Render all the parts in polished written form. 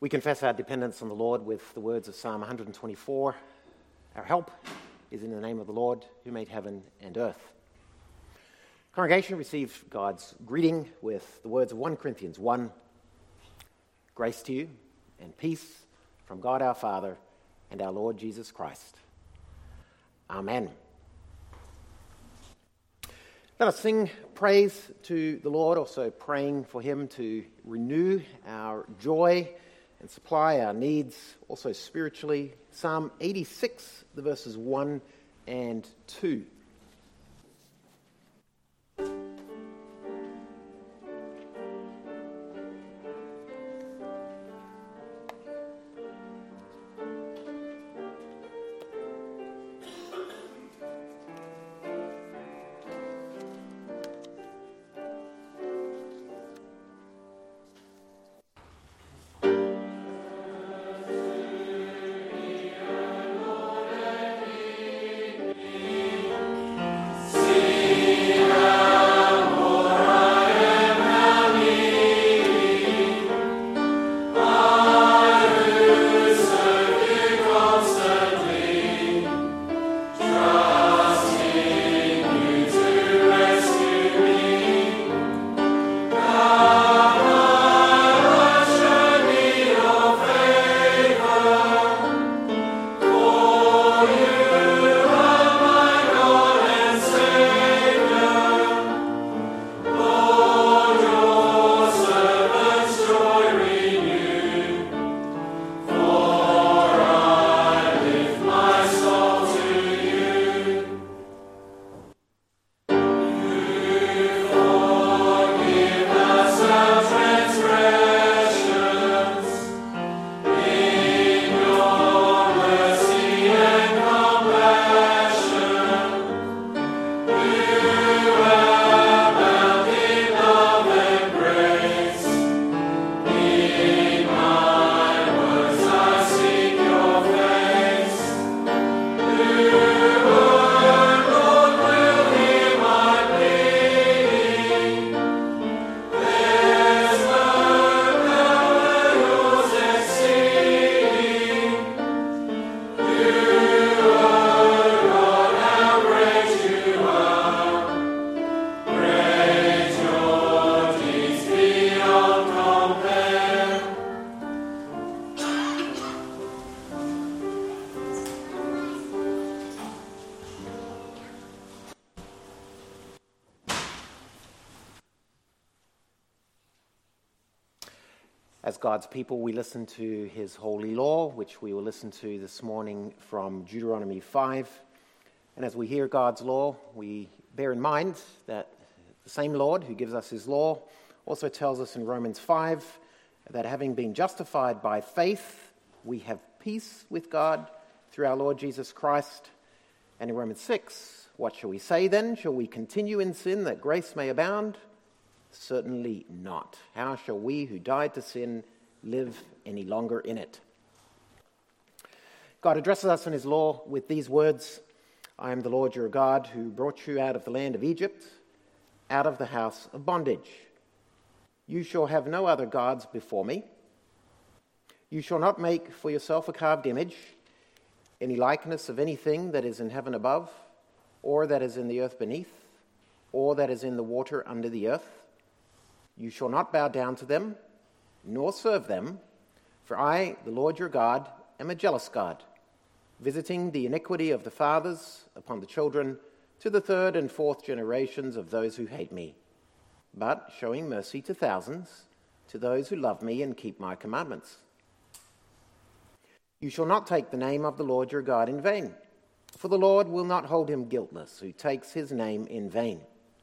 We confess our dependence on the Lord with the words of Psalm 124. Our help is in the name of the Lord who made heaven and earth. Congregation, receive God's greeting with the words of 1 Corinthians 1. Grace to you and peace from God our Father and our Lord Jesus Christ. Amen. Let us sing praise to the Lord, also praying for him to renew our joy and supply our needs, also spiritually. Psalm 86, the verses 1 and 2. As God's people, we listen to his holy law, which we will listen to this morning from Deuteronomy 5. And as we hear God's law, we bear in mind that the same Lord who gives us his law also tells us in Romans 5 that having been justified by faith, we have peace with God through our Lord Jesus Christ. And in Romans 6, what shall we say then? Shall we continue in sin that grace may abound? Certainly not. How shall we who died to sin live any longer in it? God addresses us in his law with these words: I am the Lord your God who brought you out of the land of Egypt, out of the house of bondage. You shall have no other gods before me. You shall not make for yourself a carved image, any likeness of anything that is in heaven above, or that is in the earth beneath, or that is in the water under the earth. You shall not bow down to them, nor serve them, for I, the Lord your God, am a jealous God, visiting the iniquity of the fathers upon the children to the third and fourth generations of those who hate me, but showing mercy to thousands, to those who love me and keep my commandments. You shall not take the name of the Lord your God in vain, for the Lord will not hold him guiltless who takes his name in vain.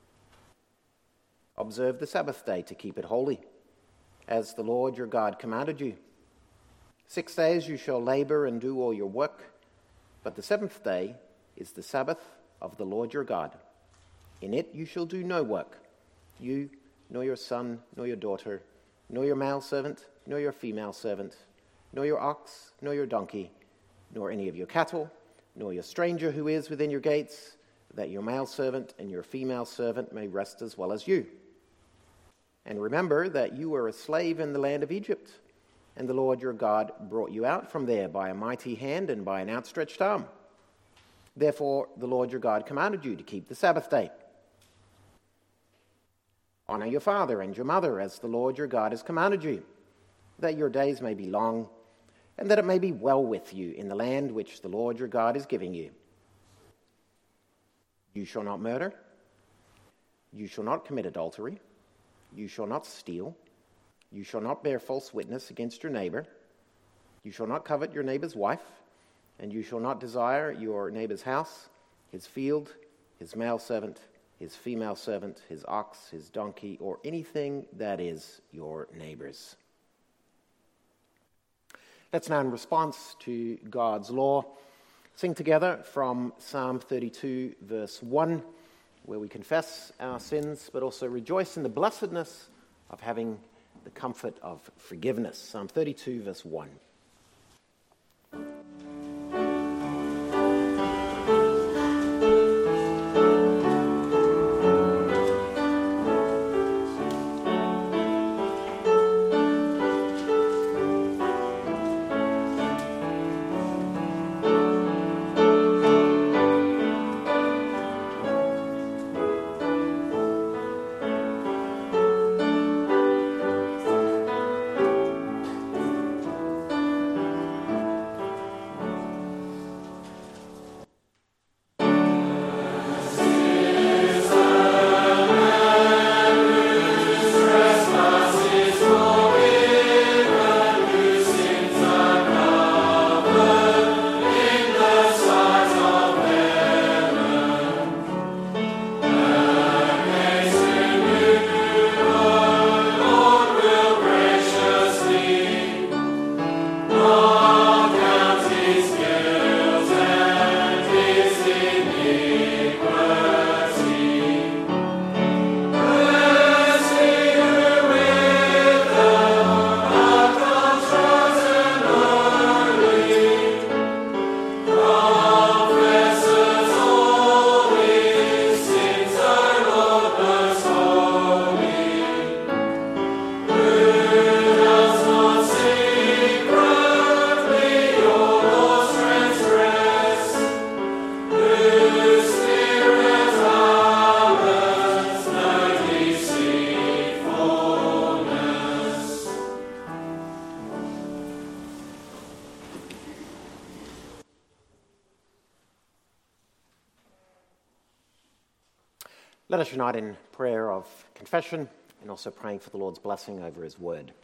Observe the Sabbath day to keep it holy, as the Lord your God commanded you. 6 days you shall labor and do all your work, but the seventh day is the Sabbath of the Lord your God. In it you shall do no work, you, nor your son, nor your daughter, nor your male servant, nor your female servant, nor your ox, nor your donkey, nor any of your cattle, nor your stranger who is within your gates, that your male servant and your female servant may rest as well as you. And remember that you were a slave in the land of Egypt, and the Lord your God brought you out from there by a mighty hand and by an outstretched arm. Therefore, the Lord your God commanded you to keep the Sabbath day. Honor your father and your mother as the Lord your God has commanded you, that your days may be long, and that it may be well with you in the land which the Lord your God is giving you. You shall not murder. You shall not commit adultery. You shall not steal. You shall not bear false witness against your neighbor. You shall not covet your neighbor's wife, and you shall not desire your neighbor's house, his field, his male servant, his female servant, his ox, his donkey, or anything that is your neighbor's. Let's now, in response to God's law, sing together from Psalm 32, verse 1, where we confess our sins, but also rejoice in the blessedness of having the comfort of forgiveness. Psalm 32, verse 1. Let us unite in prayer of confession and also praying for the Lord's blessing over his word.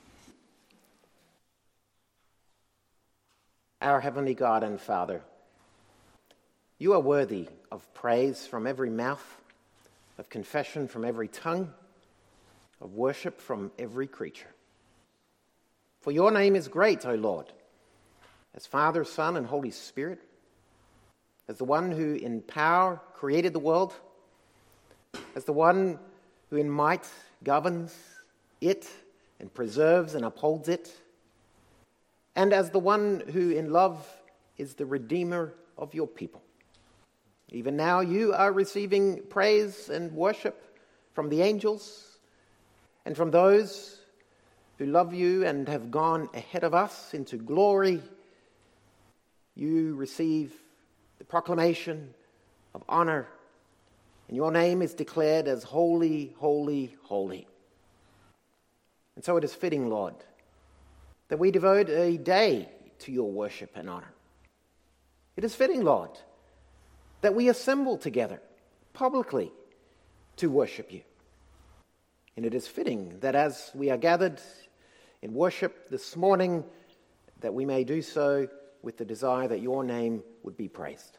Our heavenly God and Father, you are worthy of praise from every mouth, of confession from every tongue, of worship from every creature. For your name is great, O Lord, as Father, Son, and Holy Spirit, as the one who in power created the world, as the one who in might governs it and preserves and upholds it, and as the one who in love is the Redeemer of your people. Even now you are receiving praise and worship from the angels and from those who love you and have gone ahead of us into glory. You receive the proclamation of honor, and your name is declared as holy, holy, holy. And so it is fitting, Lord, that we devote a day to your worship and honor. It is fitting, Lord, that we assemble together publicly to worship you. And it is fitting that as we are gathered in worship this morning, that we may do so with the desire that your name would be praised.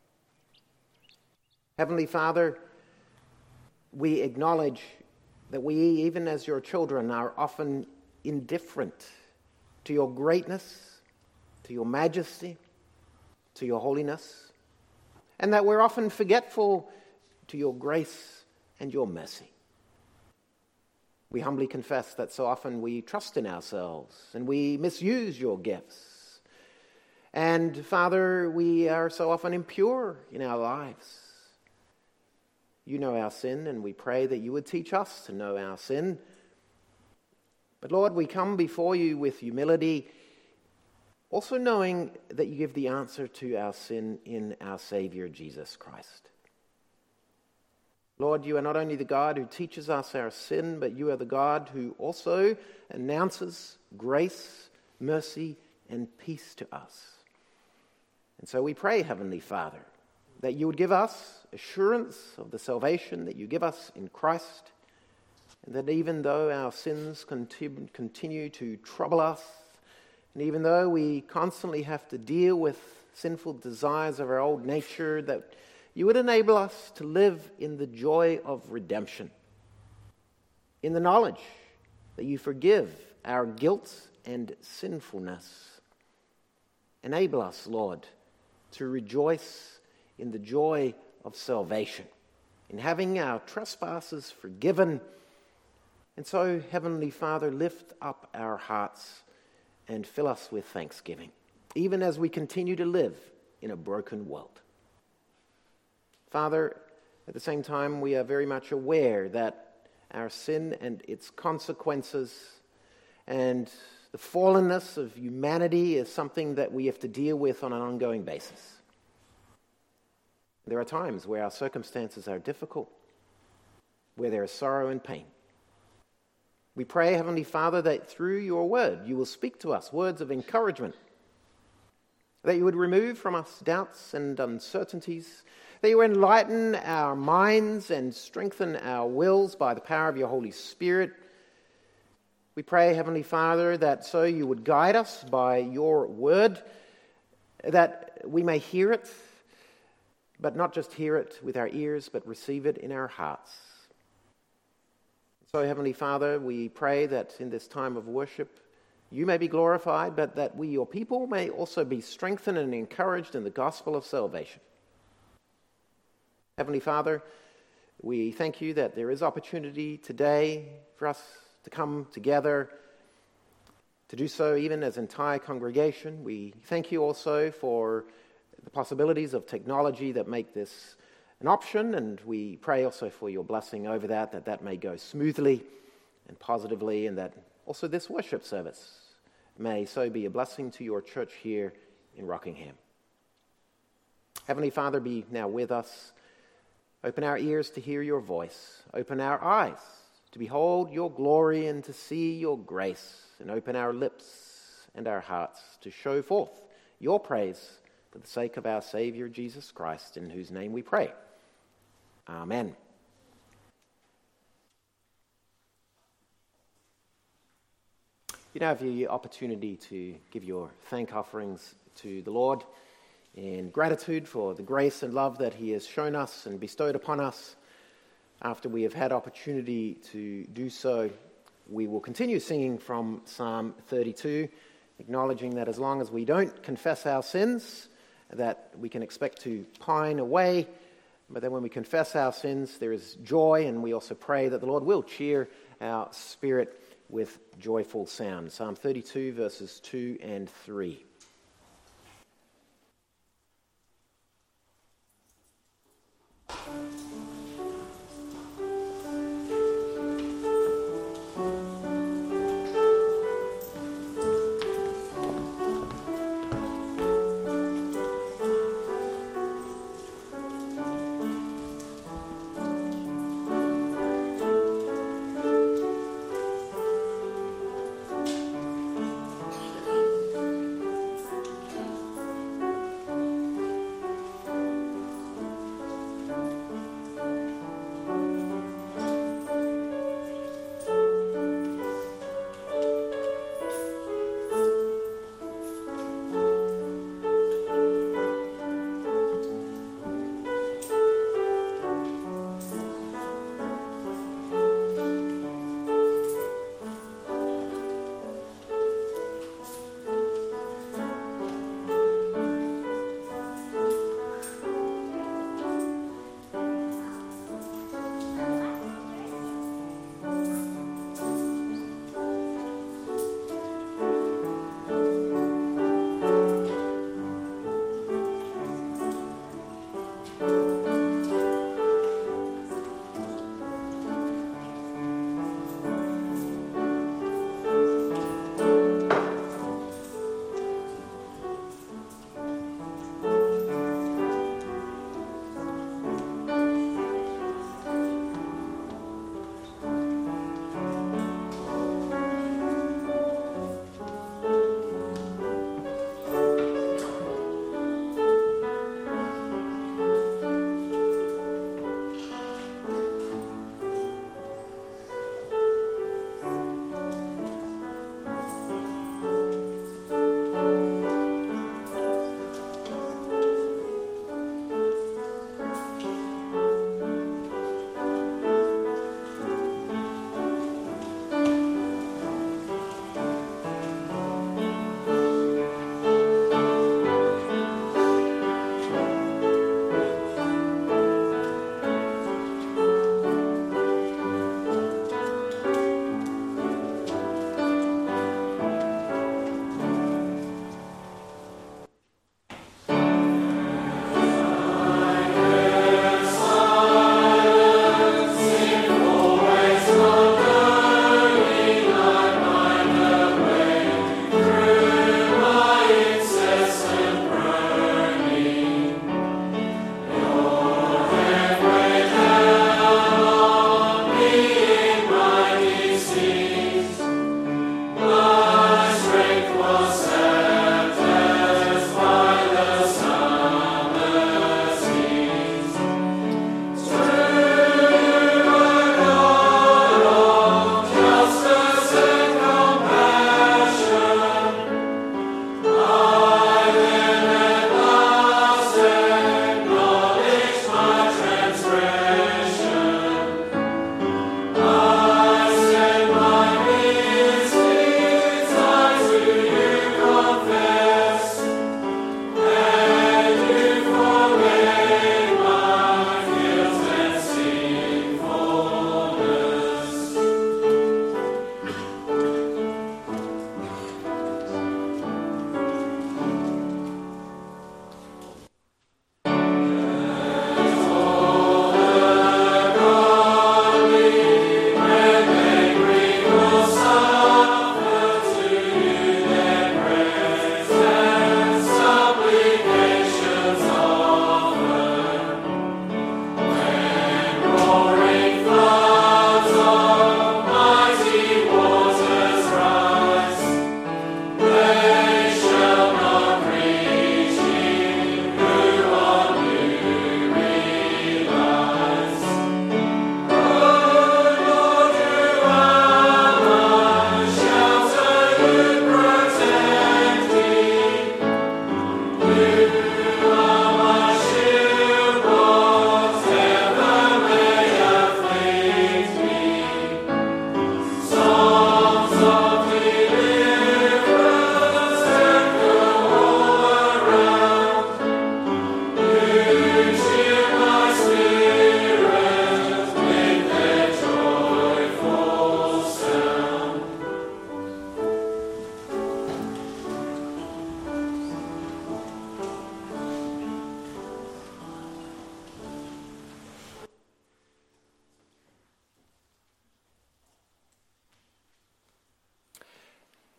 Heavenly Father, we acknowledge that we, even as your children, are often indifferent to your greatness, to your majesty, to your holiness, and that we're often forgetful to your grace and your mercy. We humbly confess that so often we trust in ourselves and we misuse your gifts. And Father, we are so often impure in our lives. You know our sin, and we pray that you would teach us to know our sin. But Lord, we come before you with humility, also knowing that you give the answer to our sin in our Savior, Jesus Christ. Lord, you are not only the God who teaches us our sin, but you are the God who also announces grace, mercy, and peace to us. And so we pray, Heavenly Father, that you would give us assurance of the salvation that you give us in Christ, and that even though our sins continue to trouble us, and even though we constantly have to deal with sinful desires of our old nature, that you would enable us to live in the joy of redemption, in the knowledge that you forgive our guilt and sinfulness. Enable us, Lord, to rejoice in the joy of salvation, in having our trespasses forgiven. And so, Heavenly Father, lift up our hearts and fill us with thanksgiving, even as we continue to live in a broken world. Father, at the same time, we are very much aware that our sin and its consequences and the fallenness of humanity is something that we have to deal with on an ongoing basis. There are times where our circumstances are difficult, where there is sorrow and pain. We pray, Heavenly Father, that through your word you will speak to us words of encouragement, that you would remove from us doubts and uncertainties, that you would enlighten our minds and strengthen our wills by the power of your Holy Spirit. We pray, Heavenly Father, that so you would guide us by your word, that we may hear it, but not just hear it with our ears, but receive it in our hearts. So, Heavenly Father, we pray that in this time of worship, you may be glorified, but that we, your people, may also be strengthened and encouraged in the gospel of salvation. Heavenly Father, we thank you that there is opportunity today for us to come together, to do so even as entire congregation. We thank you also for the possibilities of technology that make this an option, and we pray also for your blessing over that may go smoothly and positively, and that also this worship service may so be a blessing to your church here in Rockingham. Heavenly Father, be now with us. Open our ears to hear your voice. Open our eyes to behold your glory and to see your grace. And open our lips and our hearts to show forth your praise for the sake of our Savior, Jesus Christ, in whose name we pray. Amen. You now have the opportunity to give your thank offerings to the Lord in gratitude for the grace and love that he has shown us and bestowed upon us. After we have had opportunity to do so, we will continue singing from Psalm 32, acknowledging that as long as we don't confess our sins, that we can expect to pine away. But then when we confess our sins, there is joy, and we also pray that the Lord will cheer our spirit with joyful sound. Psalm 32, verses 2 and 3.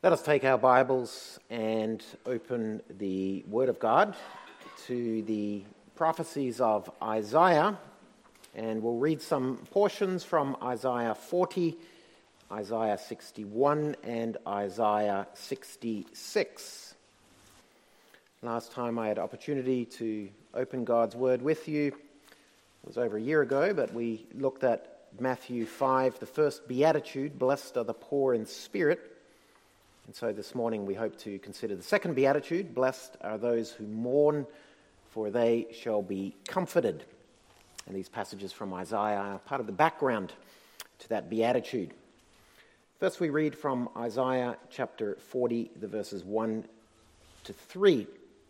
Let us take our Bibles and open the Word of God to the prophecies of Isaiah, and we'll read some portions from Isaiah 40, Isaiah 61, and Isaiah 66. Last time I had opportunity to open God's Word with you, it was over a year ago, but we looked at Matthew 5, the first beatitude, blessed are the poor in spirit. And so this morning we hope to consider the second beatitude, blessed are those who mourn, for they shall be comforted. And these passages from Isaiah are part of the background to that beatitude. First we read from Isaiah chapter 40, the verses 1 to 3.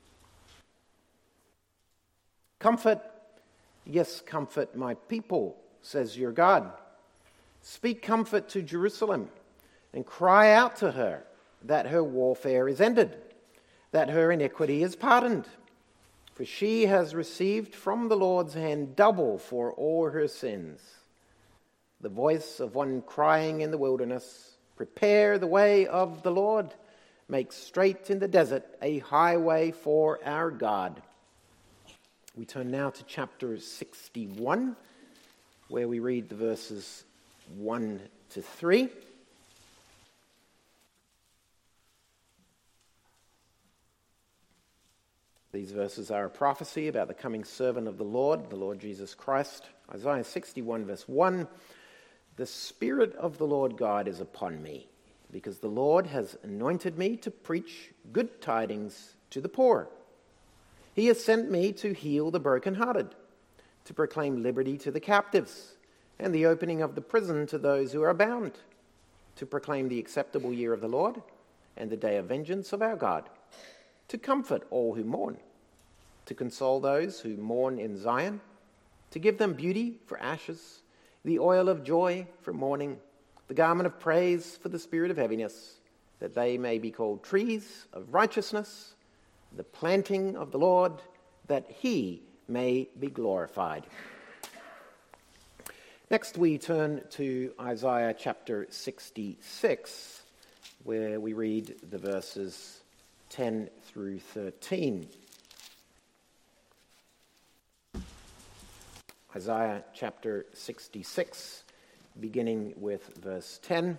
Comfort, yes, comfort my people, says your God. Speak comfort to Jerusalem and cry out to her that her warfare is ended, that her iniquity is pardoned. For she has received from the Lord's hand double for all her sins. The voice of one crying in the wilderness, prepare the way of the Lord, make straight in the desert a highway for our God. We turn now to chapter 61, where we read the verses 1 to 3. These verses are a prophecy about the coming servant of the Lord Jesus Christ. Isaiah 61 verse 1, the Spirit of the Lord God is upon me, because the Lord has anointed me to preach good tidings to the poor. He has sent me to heal the brokenhearted, to proclaim liberty to the captives, and the opening of the prison to those who are bound, to proclaim the acceptable year of the Lord, and the day of vengeance of our God, to comfort all who mourn, to console those who mourn in Zion, to give them beauty for ashes, the oil of joy for mourning, the garment of praise for the spirit of heaviness, that they may be called trees of righteousness, the planting of the Lord, that he may be glorified. Next we turn to Isaiah chapter 66, where we read the verses 10 through 13. Isaiah chapter 66, beginning with verse 10.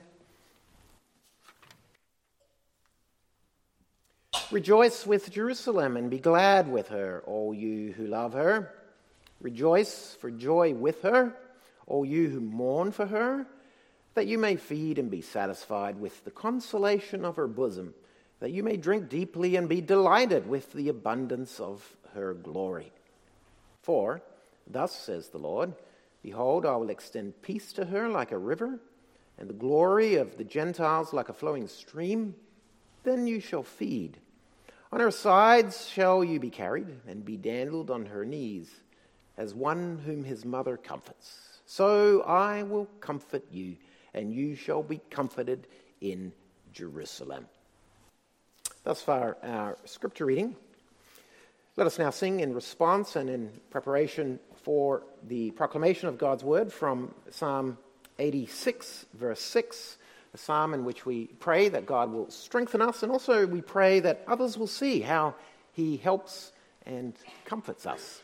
Rejoice with Jerusalem and be glad with her, all you who love her. Rejoice for joy with her, all you who mourn for her, that you may feed and be satisfied with the consolation of her bosom, that you may drink deeply and be delighted with the abundance of her glory. For, thus says the Lord, behold, I will extend peace to her like a river, and the glory of the Gentiles like a flowing stream. Then you shall feed. On her sides shall you be carried, and be dandled on her knees, as one whom his mother comforts. So I will comfort you, and you shall be comforted in Jerusalem. Thus far, our scripture reading. Let us now sing in response and in preparation for the proclamation of God's word from Psalm 86, verse 6, a psalm in which we pray that God will strengthen us, and also we pray that others will see how he helps and comforts us.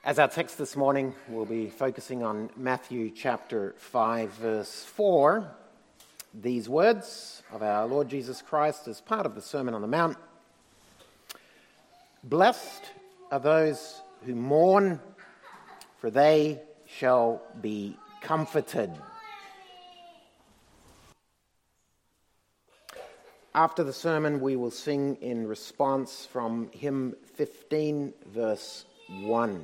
As our text this morning, we'll be focusing on Matthew chapter 5, verse 4. These words of our Lord Jesus Christ as part of the Sermon on the Mount. Blessed are those who mourn, for they shall be comforted. After the sermon, we will sing in response from hymn 15, verse 1.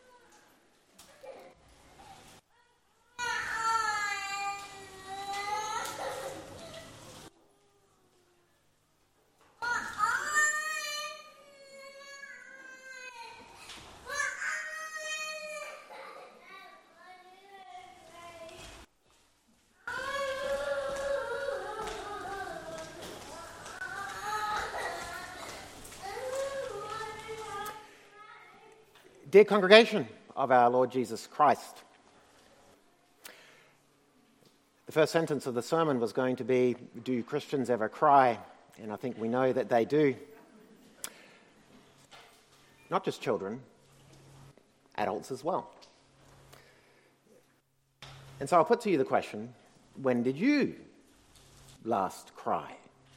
Dear congregation of our Lord Jesus Christ, the first sentence of the sermon was going to be, do Christians ever cry? And I think we know that they do. Not just children, adults as well. And so I'll put to you the question, when did you last cry?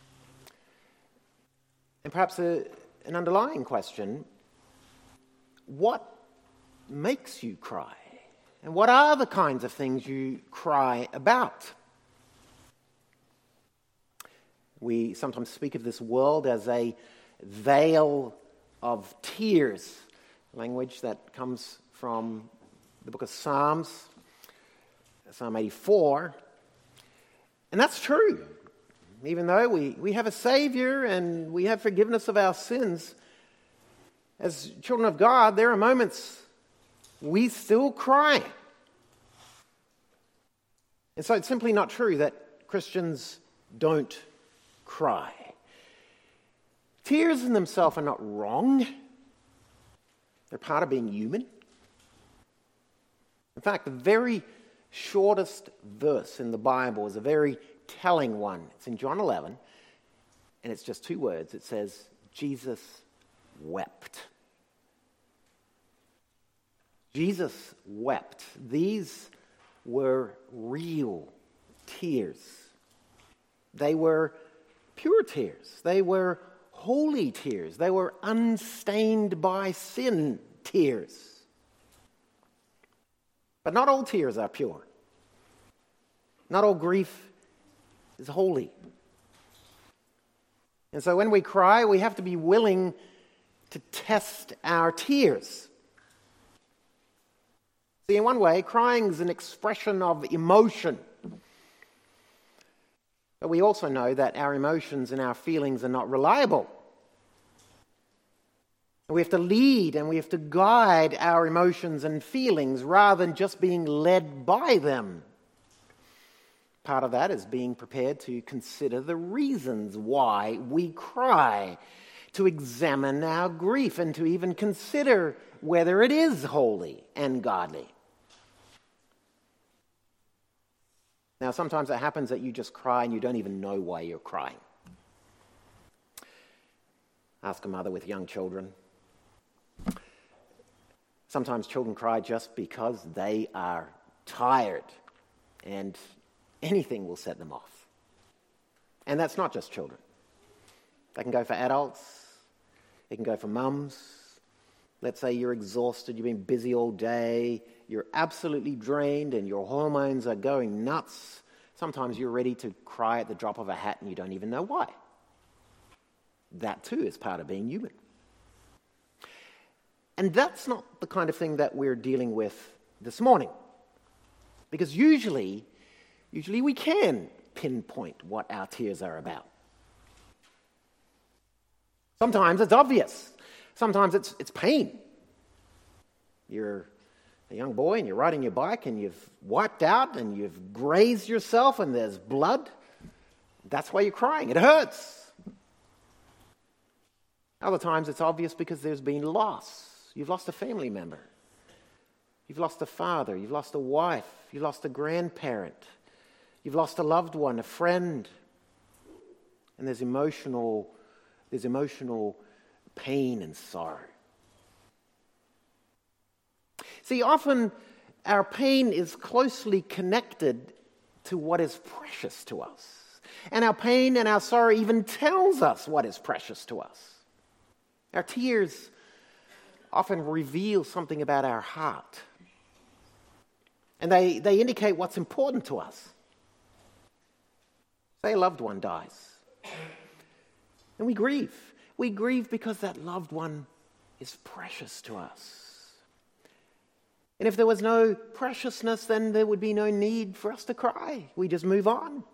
And perhaps an underlying question, what makes you cry? And what are the kinds of things you cry about? We sometimes speak of this world as a vale of tears, language that comes from the book of Psalms, Psalm 84. And that's true. Even though we have a Savior and we have forgiveness of our sins, as children of God, there are moments we still cry. And so it's simply not true that Christians don't cry. Tears in themselves are not wrong. They're part of being human. In fact, the very shortest verse in the Bible is a very telling one. It's in John 11, and it's just two words. It says, Jesus wept. Jesus wept. These were real tears. They were pure tears. They were holy tears. They were unstained by sin tears. But not all tears are pure. Not all grief is holy. And so when we cry, we have to be willing to test our tears. See, in one way, crying is an expression of emotion. But we also know that our emotions and our feelings are not reliable. We have to lead and we have to guide our emotions and feelings rather than just being led by them. Part of that is being prepared to consider the reasons why we cry, to examine our grief and to even consider whether it is holy and godly. Now, sometimes it happens that you just cry and you don't even know why you're crying. Ask a mother with young children. Sometimes children cry just because they are tired and anything will set them off. And that's not just children. They can go for adults. It can go for mums. Let's say you're exhausted, you've been busy all day, you're absolutely drained and your hormones are going nuts. Sometimes you're ready to cry at the drop of a hat and you don't even know why. That too is part of being human. And that's not the kind of thing that we're dealing with this morning. Because usually we can pinpoint what our tears are about. Sometimes it's obvious. Sometimes it's pain. You're a young boy and you're riding your bike and you've wiped out and you've grazed yourself and there's blood. That's why you're crying. It hurts. Other times it's obvious because there's been loss. You've lost a family member. You've lost a father. You've lost a wife. You've lost a grandparent. You've lost a loved one, a friend. And there's emotional pain and sorrow. See, often our pain is closely connected to what is precious to us. And our pain and our sorrow even tells us what is precious to us. Our tears often reveal something about our heart. And they indicate what's important to us. Say a loved one dies. And we grieve. We grieve because that loved one is precious to us. And if there was no preciousness, then there would be no need for us to cry. We just move on.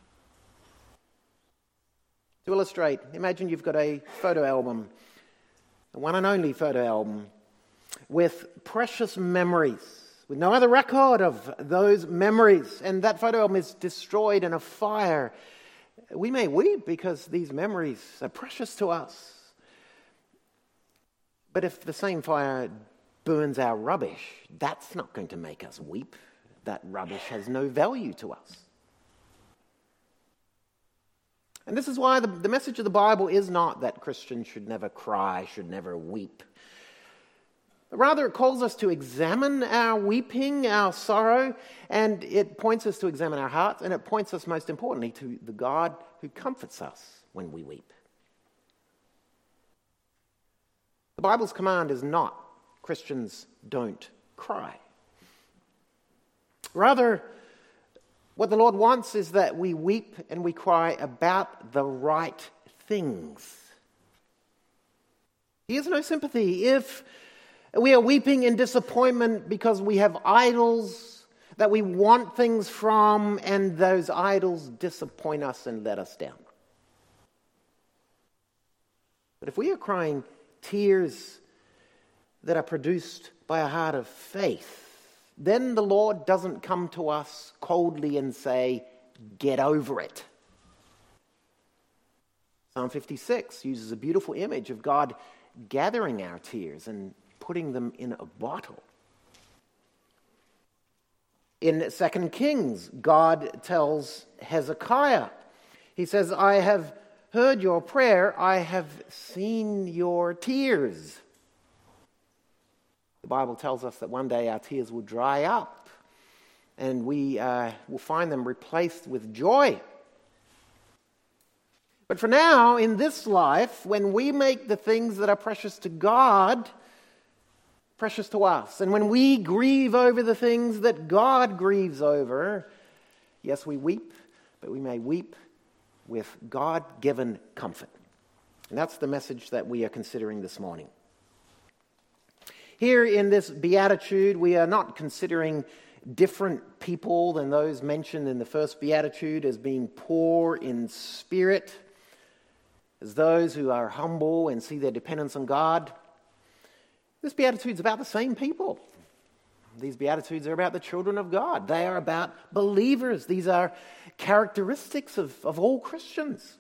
To illustrate, imagine you've got a photo album, a one and only photo album, with precious memories, with no other record of those memories, and that photo album is destroyed in a fire. We may weep because these memories are precious to us. But if the same fire burns our rubbish, that's not going to make us weep. That rubbish has no value to us. And this is why the message of the Bible is not that Christians should never cry, should never weep. Rather, it calls us to examine our weeping, our sorrow, and it points us to examine our hearts, and it points us most importantly to the God who comforts us when we weep. The Bible's command is not Christians don't cry. Rather, what the Lord wants is that we weep and we cry about the right things. He has no sympathy if we are weeping in disappointment because we have idols that we want things from, and those idols disappoint us and let us down. But if we are crying tears that are produced by a heart of faith, then the Lord doesn't come to us coldly and say, "Get over it." Psalm 56 uses a beautiful image of God gathering our tears and putting them in a bottle. In 2 Kings, God tells Hezekiah, he says, "I have heard your prayer, I have seen your tears." The Bible tells us that one day our tears will dry up and we will find them replaced with joy. But for now, in this life, when we make the things that are precious to God precious to us, and when we grieve over the things that God grieves over, yes, we weep, but we may weep with God-given comfort. And that's the message that we are considering this morning. Here in this beatitude, we are not considering different people than those mentioned in the first beatitude as being poor in spirit, as those who are humble and see their dependence on God. This beatitude is about the same people. These beatitudes are about the children of God. They are about believers. These are characteristics of all Christians.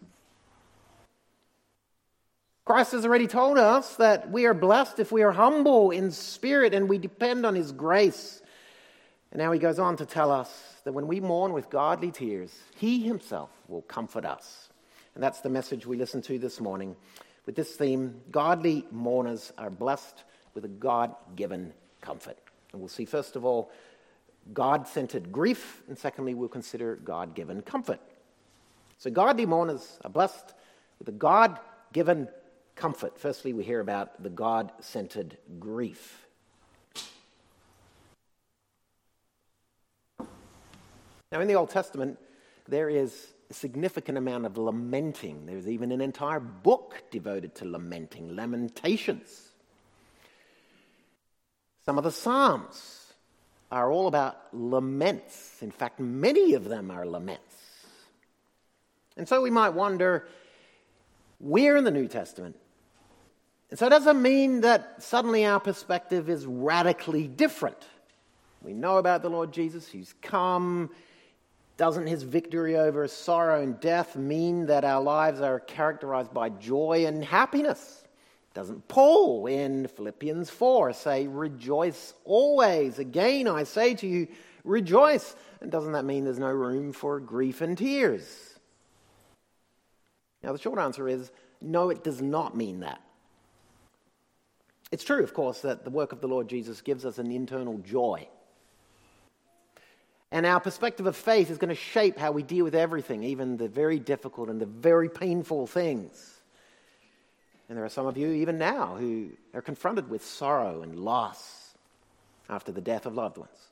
Christ has already told us that we are blessed if we are humble in spirit and we depend on His grace. And now He goes on to tell us that when we mourn with godly tears, He Himself will comfort us. And that's the message we listen to this morning. With this theme, godly mourners are blessed with a God-given comfort. And we'll see, first of all, God-centered grief, and secondly, we'll consider God-given comfort. So godly mourners are blessed with a God-given comfort. Firstly, we hear about the God-centered grief. Now, in the Old Testament, there is a significant amount of lamenting. There's even an entire book devoted to lamenting, Lamentations. Some of the Psalms are all about laments. In fact, many of them are laments. And so we might wonder, we're in the New Testament. And so does it mean that suddenly our perspective is radically different? We know about the Lord Jesus, He's come. Doesn't His victory over sorrow and death mean that our lives are characterized by joy and happiness? Doesn't Paul in Philippians 4 say, "Rejoice always"? Again, I say to you, rejoice. And doesn't that mean there's no room for grief and tears? Now, the short answer is, no, it does not mean that. It's true, of course, that the work of the Lord Jesus gives us an internal joy. And our perspective of faith is going to shape how we deal with everything, even the very difficult and the very painful things. And there are some of you, even now, who are confronted with sorrow and loss after the death of loved ones.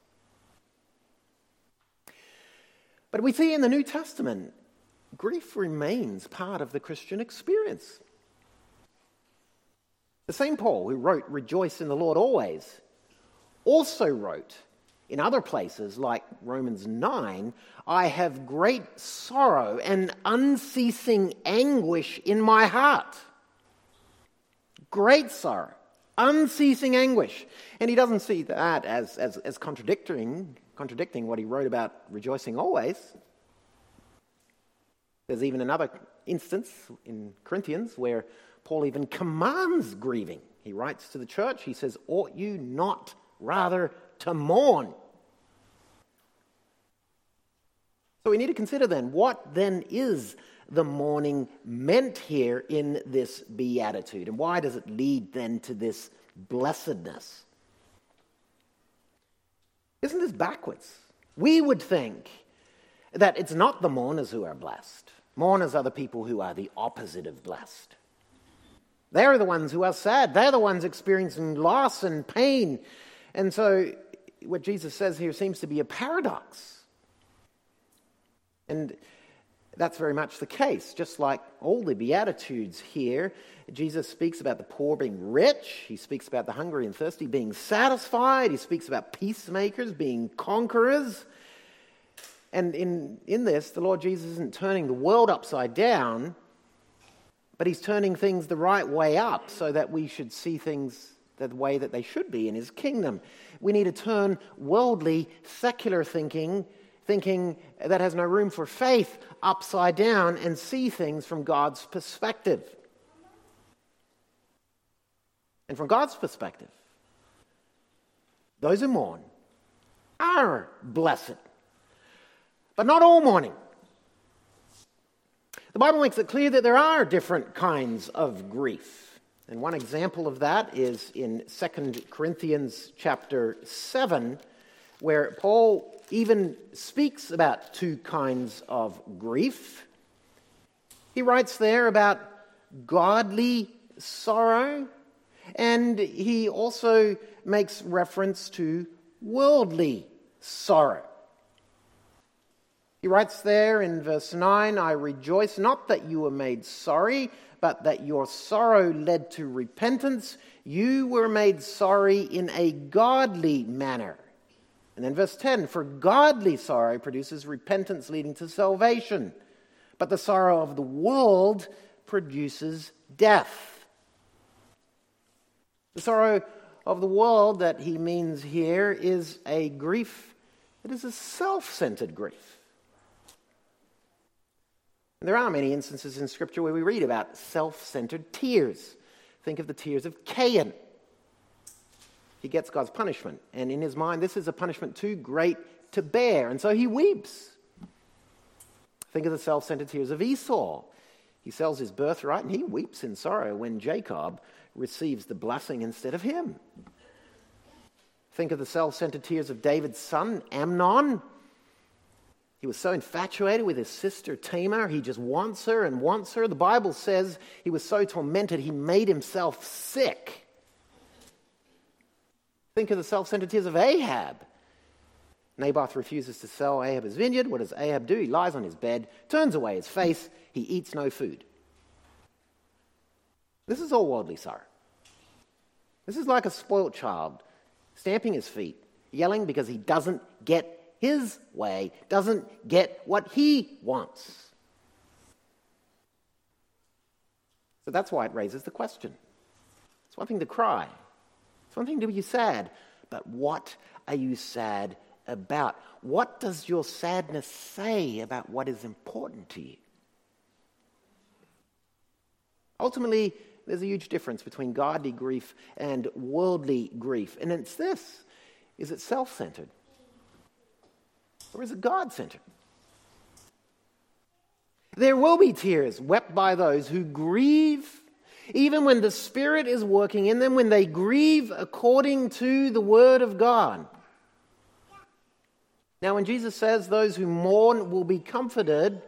But we see in the New Testament, grief remains part of the Christian experience. The same Paul who wrote, "Rejoice in the Lord always," also wrote in other places like Romans 9, "I have great sorrow and unceasing anguish in my heart." Great sorrow, unceasing anguish. And he doesn't see that as contradicting what he wrote about rejoicing always. There's even another instance in Corinthians where Paul even commands grieving. He writes to the church, he says, "Ought you not rather to mourn?" So we need to consider then, what then is the mourning meant here in this beatitude? And why does it lead then to this blessedness? Isn't this backwards? We would think that it's not the mourners who are blessed. Mourners are the people who are the opposite of blessed. They're the ones who are sad. They're the ones experiencing loss and pain. And so what Jesus says here seems to be a paradox. And that's very much the case. Just like all the Beatitudes here, Jesus speaks about the poor being rich. He speaks about the hungry and thirsty being satisfied. He speaks about peacemakers being conquerors. And in this, the Lord Jesus isn't turning the world upside down, but he's turning things the right way up so that we should see things the way that they should be in his kingdom. We need to turn worldly, secular thinking that has no room for faith upside down and see things from God's perspective. And from God's perspective, those who mourn are blessed. But not all mourning. The Bible makes it clear that there are different kinds of grief. And one example of that is in 2 Corinthians chapter 7, where Paul even speaks about two kinds of grief. He writes there about godly sorrow, and he also makes reference to worldly sorrow. He writes there in verse 9, "I rejoice not that you were made sorry, but that your sorrow led to repentance. You were made sorry in a godly manner." And then verse 10, "For godly sorrow produces repentance leading to salvation, but the sorrow of the world produces death." The sorrow of the world that he means here is a grief that is a self-centered grief. And there are many instances in Scripture where we read about self-centered tears. Think of the tears of Cain. He gets God's punishment, and in his mind, this is a punishment too great to bear, and so he weeps. Think of the self-centered tears of Esau. He sells his birthright, and he weeps in sorrow when Jacob receives the blessing instead of him. Think of the self-centered tears of David's son, Amnon. He was so infatuated with his sister Tamar, he just wants her and wants her. The Bible says he was so tormented, he made himself sick. Think of the self-centered tears of Ahab. Naboth refuses to sell Ahab his vineyard. What does Ahab do? He lies on his bed, turns away his face, he eats no food. This is all worldly sorrow. This is like a spoilt child stamping his feet, yelling because he doesn't get his way, doesn't get what he wants. So that's why it raises the question. It's one thing to cry. It's one thing to be sad. But what are you sad about? What does your sadness say about what is important to you? Ultimately, there's a huge difference between godly grief and worldly grief. And it's this. Is it self-centered? Or is it God-centered? There will be tears wept by those who grieve even when the Spirit is working in them, when they grieve according to the Word of God. Now, when Jesus says those who mourn will be comforted,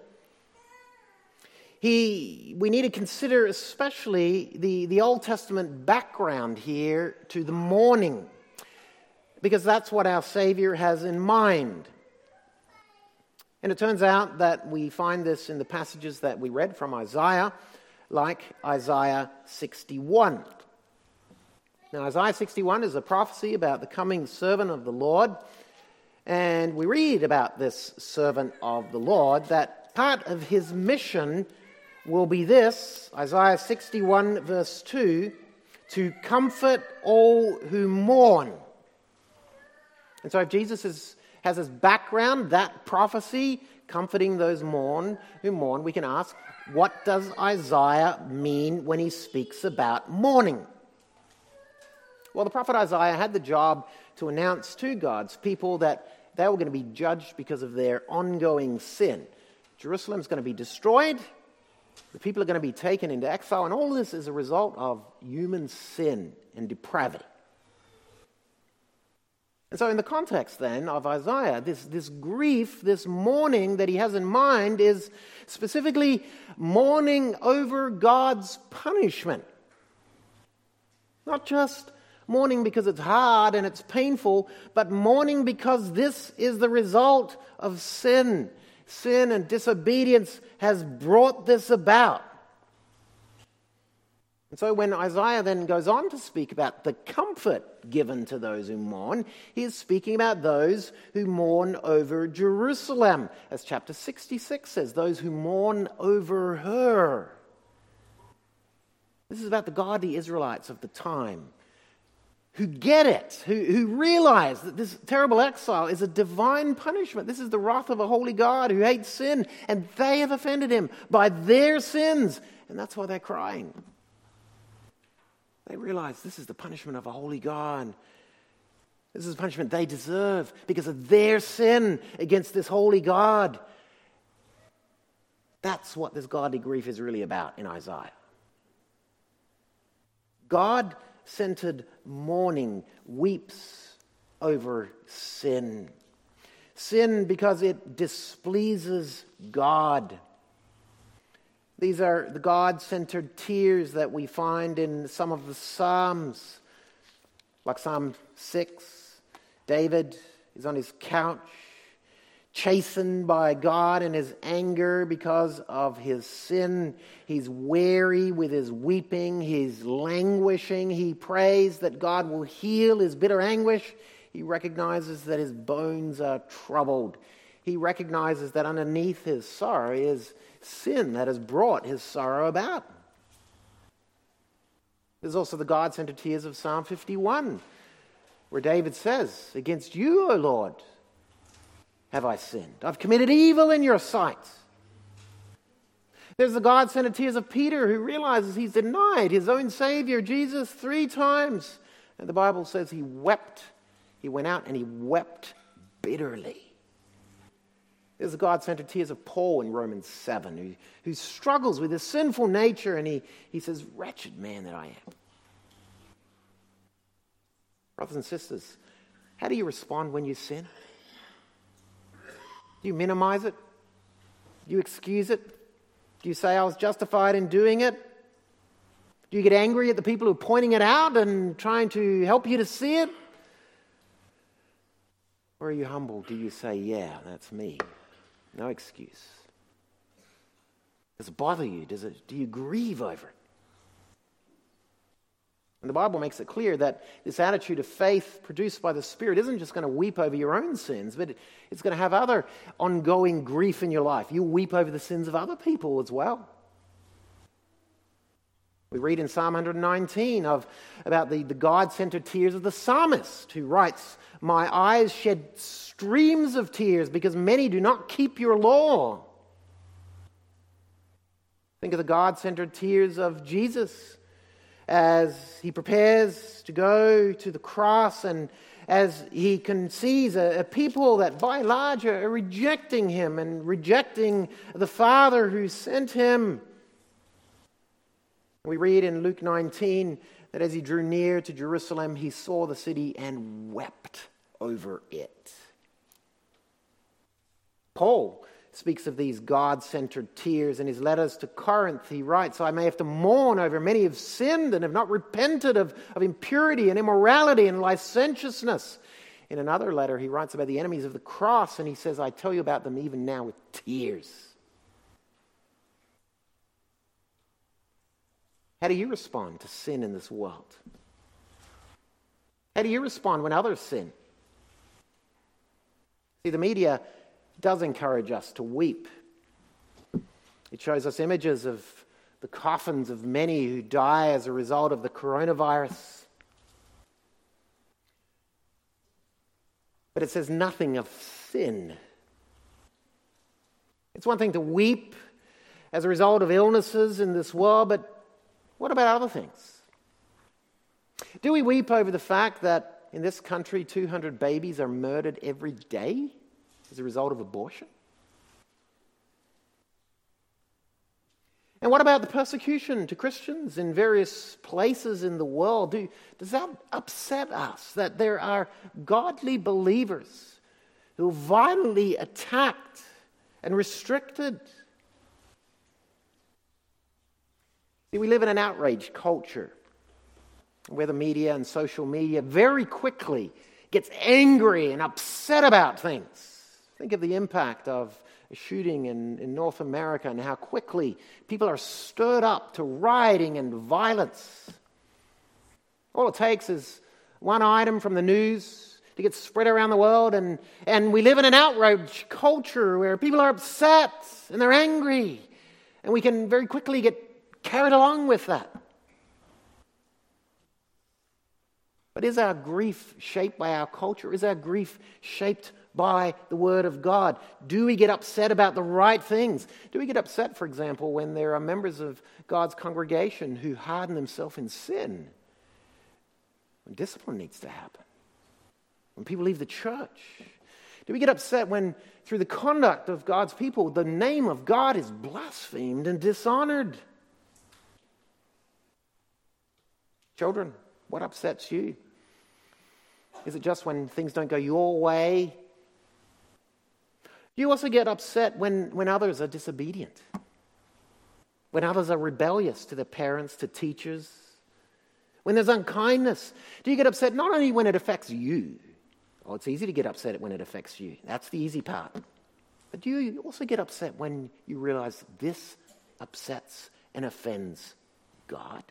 we need to consider especially the Old Testament background here to the mourning, because that's what our Savior has in mind. And it turns out that we find this in the passages that we read from Isaiah, like Isaiah 61. Now, Isaiah 61 is a prophecy about the coming servant of the Lord. And we read about this servant of the Lord, that part of his mission will be this, Isaiah 61 verse 2, to comfort all who mourn. And so if Jesus has his background, that prophecy, comforting those who mourn, we can ask, what does Isaiah mean when he speaks about mourning? Well, the prophet Isaiah had the job to announce to God's people that they were going to be judged because of their ongoing sin. Jerusalem's going to be destroyed. The people are going to be taken into exile. And all this is a result of human sin and depravity. And so in the context then of Isaiah, this grief, this mourning that he has in mind is specifically mourning over God's punishment. Not just mourning because it's hard and it's painful, but mourning because this is the result of sin. Sin and disobedience has brought this about. And so when Isaiah then goes on to speak about the comfort given to those who mourn, he is speaking about those who mourn over Jerusalem. As chapter 66 says, those who mourn over her. This is about the godly Israelites of the time who get it, who realize that this terrible exile is a divine punishment. This is the wrath of a holy God who hates sin, and they have offended him by their sins. And that's why they're crying. They realize this is the punishment of a holy God. This is the punishment they deserve because of their sin against this holy God. That's what this godly grief is really about in Isaiah. God-centered mourning weeps over sin. Sin because it displeases God. These are the God-centered tears that we find in some of the Psalms, like Psalm 6. David is on his couch, chastened by God in his anger because of his sin. He's weary with his weeping. He's languishing. He prays that God will heal his bitter anguish. He recognizes that his bones are troubled. He recognizes that underneath his sorrow is sin that has brought his sorrow about. There's also the God-centered tears of Psalm 51, where David says, "Against you, O Lord, have I sinned. I've committed evil in your sight." There's the God-centered tears of Peter, who realizes he's denied his own Savior, Jesus, 3 times. And the Bible says he wept. He went out and he wept bitterly. There's the God-centered tears of Paul in Romans 7, who struggles with his sinful nature, and he says, "Wretched man that I am." Brothers and sisters, how do you respond when you sin? Do you minimize it? Do you excuse it? Do you say, "I was justified in doing it"? Do you get angry at the people who are pointing it out and trying to help you to see it? Or are you humble? Do you say, "Yeah, that's me. No excuse"? Does it bother you? Do you grieve over it? And the Bible makes it clear that this attitude of faith produced by the Spirit isn't just going to weep over your own sins, but it's going to have other ongoing grief in your life. You weep over the sins of other people as well. We read in Psalm 119 about the God-centered tears of the psalmist, who writes, "My eyes shed streams of tears because many do not keep your law." Think of the God-centered tears of Jesus as he prepares to go to the cross, and as he conceives a people that by and large are rejecting him and rejecting the Father who sent him. We read in Luke 19 that as he drew near to Jerusalem, he saw the city and wept over it. Paul speaks of these God-centered tears in his letters to Corinth. He writes, I may have to mourn over many who've sinned and have not repented of impurity and immorality and licentiousness. In another letter, he writes about the enemies of the cross, and he says, I tell you about them even now with tears. How do you respond to sin in this world? How do you respond when others sin? See, the media does encourage us to weep. It shows us images of the coffins of many who die as a result of the coronavirus. But it says nothing of sin. It's one thing to weep as a result of illnesses in this world, but what about other things? Do we weep over the fact that in this country 200 babies are murdered every day as a result of abortion? And what about the persecution to Christians in various places in the world? Does that upset us that there are godly believers who are violently attacked and restricted? See, we live in an outrage culture where the media and social media very quickly gets angry and upset about things. Think of the impact of a shooting in North America and how quickly people are stirred up to rioting and violence. All it takes is one item from the news to get spread around the world, and we live in an outrage culture where people are upset and they're angry, and we can very quickly get carried along with that. But is our grief shaped by our culture? Is our grief shaped by the Word of God? Do we get upset about the right things? Do we get upset, for example, when there are members of God's congregation who harden themselves in sin? When discipline needs to happen? When people leave the church? Do we get upset when, through the conduct of God's people, the name of God is blasphemed and dishonored? Children, what upsets you? Is it just when things don't go your way? Do you also get upset when others are disobedient? When others are rebellious to their parents, to teachers? When there's unkindness? Do you get upset not only when it affects you? Oh, it's easy to get upset when it affects you. That's the easy part. But do you also get upset when you realize this upsets and offends God?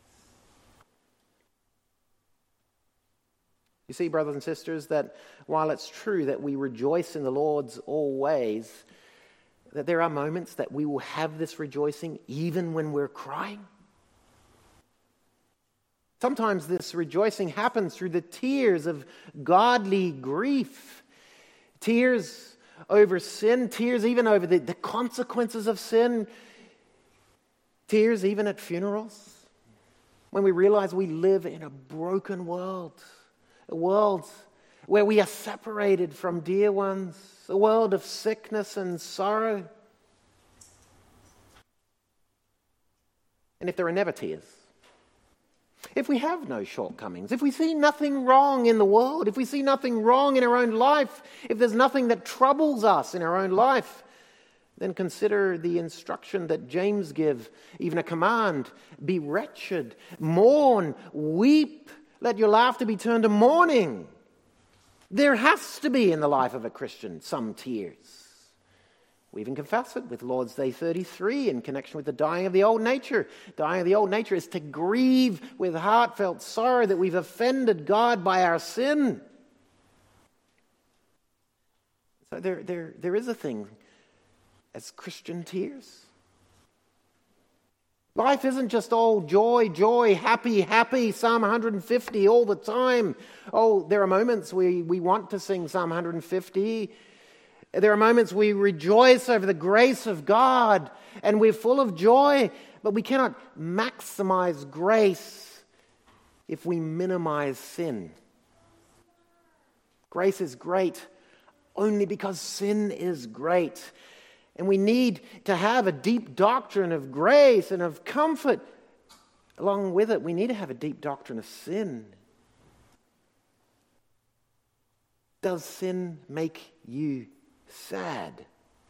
You see, brothers and sisters, that while it's true that we rejoice in the Lord's always, that there are moments that we will have this rejoicing even when we're crying. Sometimes this rejoicing happens through the tears of godly grief. Tears over sin, tears even over the consequences of sin, tears even at funerals. When we realize we live in a broken world. A world where we are separated from dear ones, a world of sickness and sorrow. And if there are never tears, if we have no shortcomings, if we see nothing wrong in the world, if we see nothing wrong in our own life, if there's nothing that troubles us in our own life, then consider the instruction that James gives, even a command: be wretched, mourn, weep. Let your laughter be turned to mourning. There has to be in the life of a Christian some tears. We even confess it with Lord's Day 33 in connection with the dying of the old nature. Dying of the old nature is to grieve with heartfelt sorrow that we've offended God by our sin. So there is a thing as Christian tears. Life isn't just all joy, joy, happy, happy, Psalm 150 all the time. Oh, there are moments we want to sing Psalm 150. There are moments we rejoice over the grace of God and we're full of joy, but we cannot maximize grace if we minimize sin. Grace is great only because sin is great. And we need to have a deep doctrine of grace and of comfort along with it, we need to have a deep doctrine of sin. Does sin make you sad?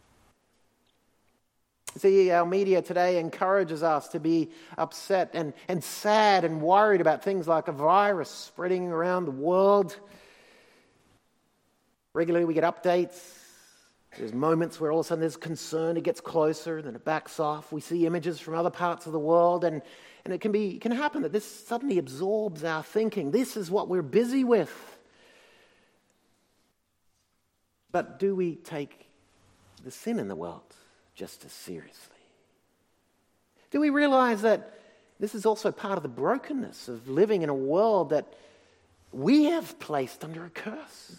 See, our media today encourages us to be upset and sad and worried about things like a virus spreading around the world. Regularly we get updates. There's moments where all of a sudden there's concern, it gets closer, then it backs off. We see images from other parts of the world, and it can happen that this suddenly absorbs our thinking. This is what we're busy with. But do we take the sin in the world just as seriously? Do we realize that this is also part of the brokenness of living in a world that we have placed under a curse?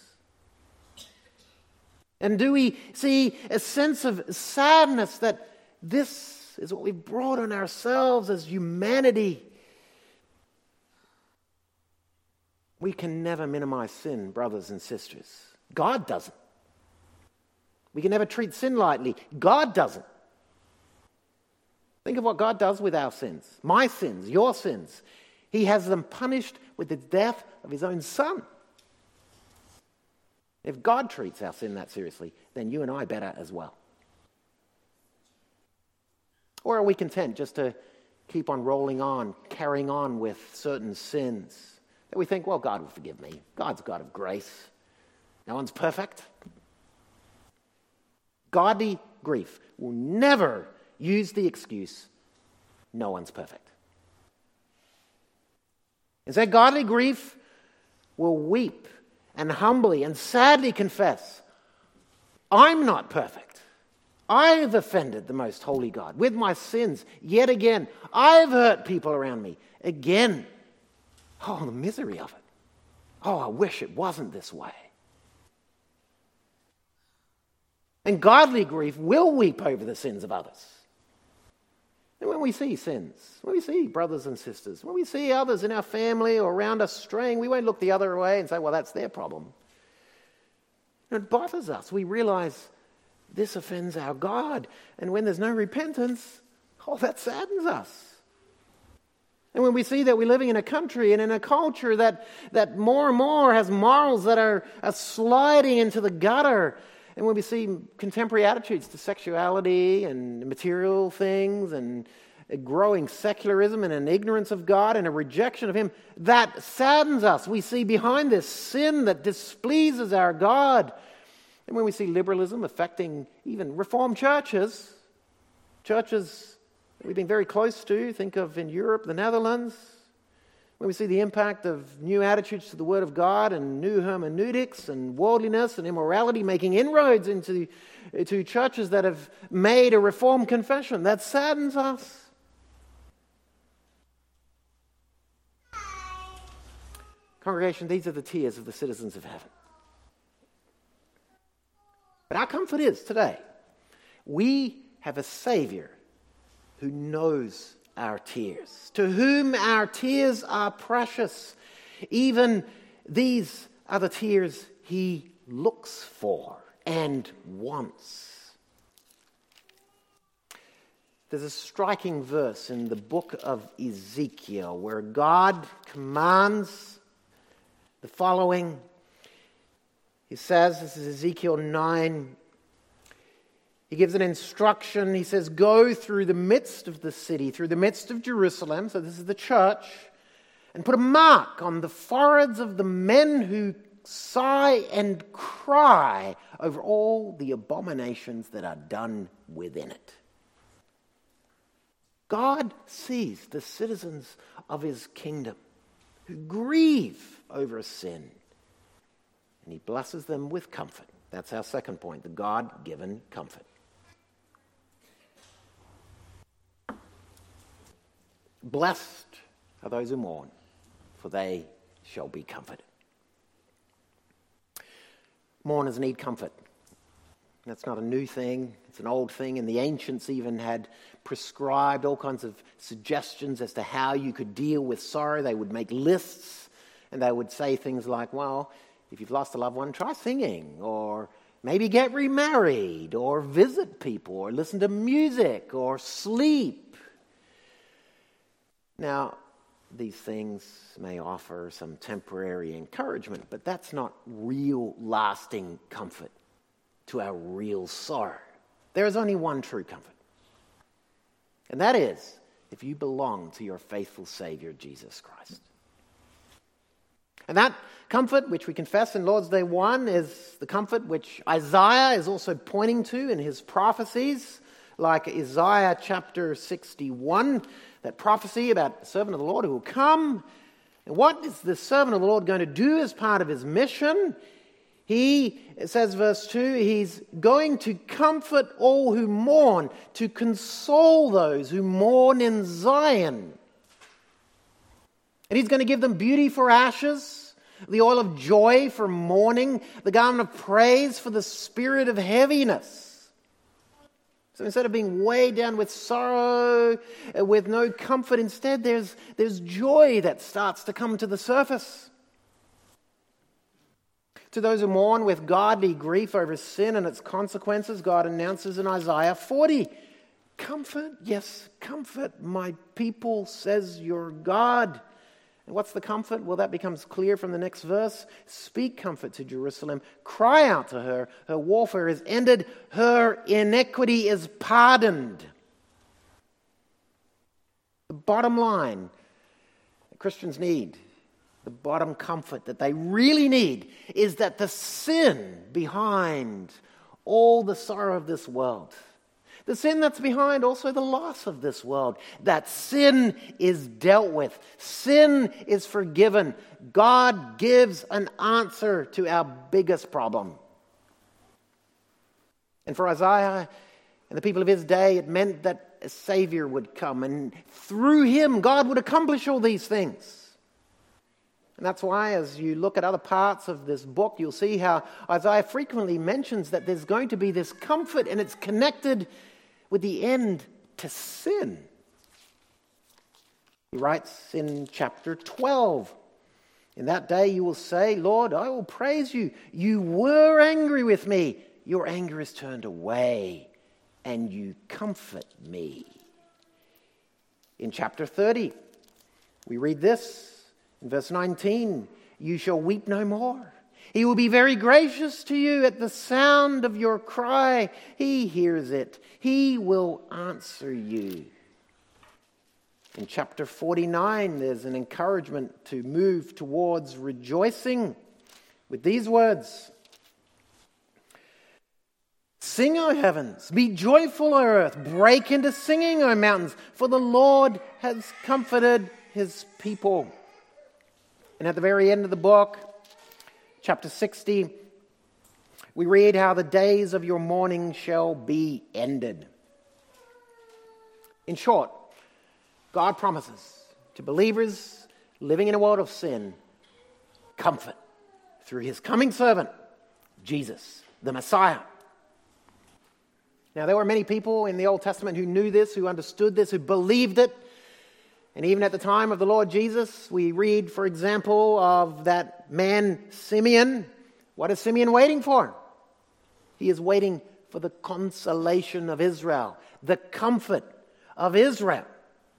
And do we see a sense of sadness that this is what we've brought on ourselves as humanity? We can never minimize sin, brothers and sisters. God doesn't. We can never treat sin lightly. God doesn't. Think of what God does with our sins. My sins, your sins. He has them punished with the death of his own Son. If God treats our sin that seriously, then you and I better as well. Or are we content just to keep on rolling on, carrying on with certain sins? That we think, well, God will forgive me. God's a God of grace. No one's perfect. Godly grief will never use the excuse, no one's perfect. Instead, godly grief will weep and humbly and sadly confess, I'm not perfect. I've offended the most holy God with my sins yet again. I've hurt people around me again. Oh, the misery of it. Oh, I wish it wasn't this way. And godly grief will weep over the sins of others. And when we see sins, when we see brothers and sisters, when we see others in our family or around us straying, we won't look the other way and say, well, that's their problem. And it bothers us. We realize this offends our God. And when there's no repentance, oh, that saddens us. And when we see that we're living in a country and in a culture that more and more has morals that are sliding into the gutter, and when we see contemporary attitudes to sexuality and material things and a growing secularism and an ignorance of God and a rejection of him, that saddens us. We see behind this sin that displeases our God. And when we see liberalism affecting even Reformed churches that we've been very close to, think of in Europe, the Netherlands, when we see the impact of new attitudes to the Word of God and new hermeneutics and worldliness and immorality making inroads into churches that have made a Reformed confession, that saddens us. Congregation, these are the tears of the citizens of heaven. But our comfort is today, we have a Savior who knows our tears, to whom our tears are precious. Even these are the tears he looks for and wants. There's a striking verse in the book of Ezekiel where God commands the following. He says, this is Ezekiel 9, he gives an instruction. He says, go through the midst of the city, through the midst of Jerusalem, so this is the church, and put a mark on the foreheads of the men who sigh and cry over all the abominations that are done within it. God sees the citizens of his kingdom who grieve over a sin, and he blesses them with comfort. That's our second point, the God-given comfort. Blessed are those who mourn, for they shall be comforted. Mourners need comfort. That's not a new thing. It's an old thing. And the ancients even had prescribed all kinds of suggestions as to how you could deal with sorrow. They would make lists, and they would say things like, well, if you've lost a loved one, try singing, or maybe get remarried, or visit people, or listen to music, or sleep. Now, these things may offer some temporary encouragement, but that's not real, lasting comfort to our real sorrow. There is only one true comfort. And that is if you belong to your faithful Savior, Jesus Christ. And that comfort, which we confess in Lord's Day 1, is the comfort which Isaiah is also pointing to in his prophecies, like Isaiah chapter 61, that prophecy about the servant of the Lord who will come. And what is the servant of the Lord going to do as part of his mission? He, it says verse 2, he's going to comfort all who mourn, to console those who mourn in Zion. And he's going to give them beauty for ashes, the oil of joy for mourning, the garment of praise for the spirit of heaviness. So instead of being weighed down with sorrow, with no comfort, instead there's joy that starts to come to the surface. To those who mourn with godly grief over sin and its consequences, God announces in Isaiah 40, comfort, yes, comfort my people, says your God. And what's the comfort? Well, that becomes clear from the next verse. Speak comfort to Jerusalem. Cry out to her. Her warfare is ended. Her iniquity is pardoned. The bottom line that Christians need, the bottom comfort that they really need, is that the sin behind all the sorrow of this world, the sin that's behind also the loss of this world, that sin is dealt with. Sin is forgiven. God gives an answer to our biggest problem. And for Isaiah and the people of his day, it meant that a Savior would come, and through him, God would accomplish all these things. And that's why, as you look at other parts of this book, you'll see how Isaiah frequently mentions that there's going to be this comfort, and it's connected with the end to sin. He writes in chapter 12, in that day you will say, Lord, I will praise you. You were angry with me. Your anger is turned away, and you comfort me. In chapter 30, we read this. In verse 19, you shall weep no more. He will be very gracious to you at the sound of your cry. He hears it. He will answer you. In chapter 49, there's an encouragement to move towards rejoicing with these words. Sing, O heavens, be joyful, O earth, break into singing, O mountains, for the Lord has comforted his people. And at the very end of the book, chapter 60, we read how the days of your mourning shall be ended. In short, God promises to believers living in a world of sin comfort through his coming servant, Jesus, the Messiah. Now, there were many people in the Old Testament who knew this, who understood this, who believed it. And even at the time of the Lord Jesus, we read, for example, of that man Simeon. What is Simeon waiting for? He is waiting for the consolation of Israel, the comfort of Israel.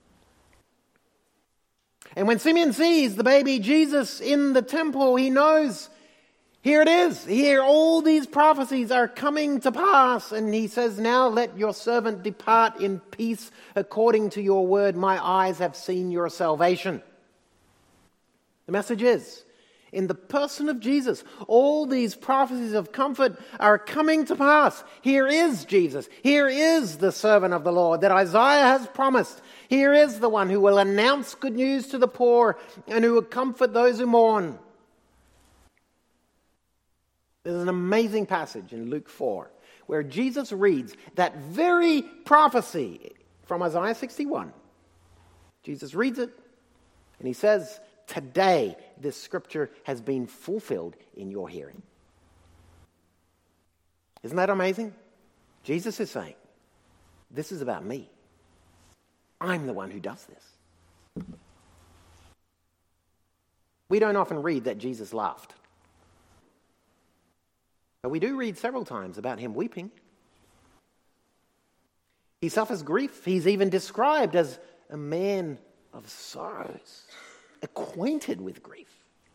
And when Simeon sees the baby Jesus in the temple, he knows, here it is. Here all these prophecies are coming to pass. And he says, now let your servant depart in peace according to your word. My eyes have seen your salvation. The message is, in the person of Jesus, all these prophecies of comfort are coming to pass. Here is Jesus. Here is the servant of the Lord that Isaiah has promised. Here is the one who will announce good news to the poor and who will comfort those who mourn. There's an amazing passage in Luke 4 where Jesus reads that very prophecy from Isaiah 61. Jesus reads it and he says, today this scripture has been fulfilled in your hearing. Isn't that amazing? Jesus is saying, this is about me. I'm the one who does this. We don't often read that Jesus laughed. But we do read several times about him weeping. He suffers grief. He's even described as a man of sorrows, acquainted with grief.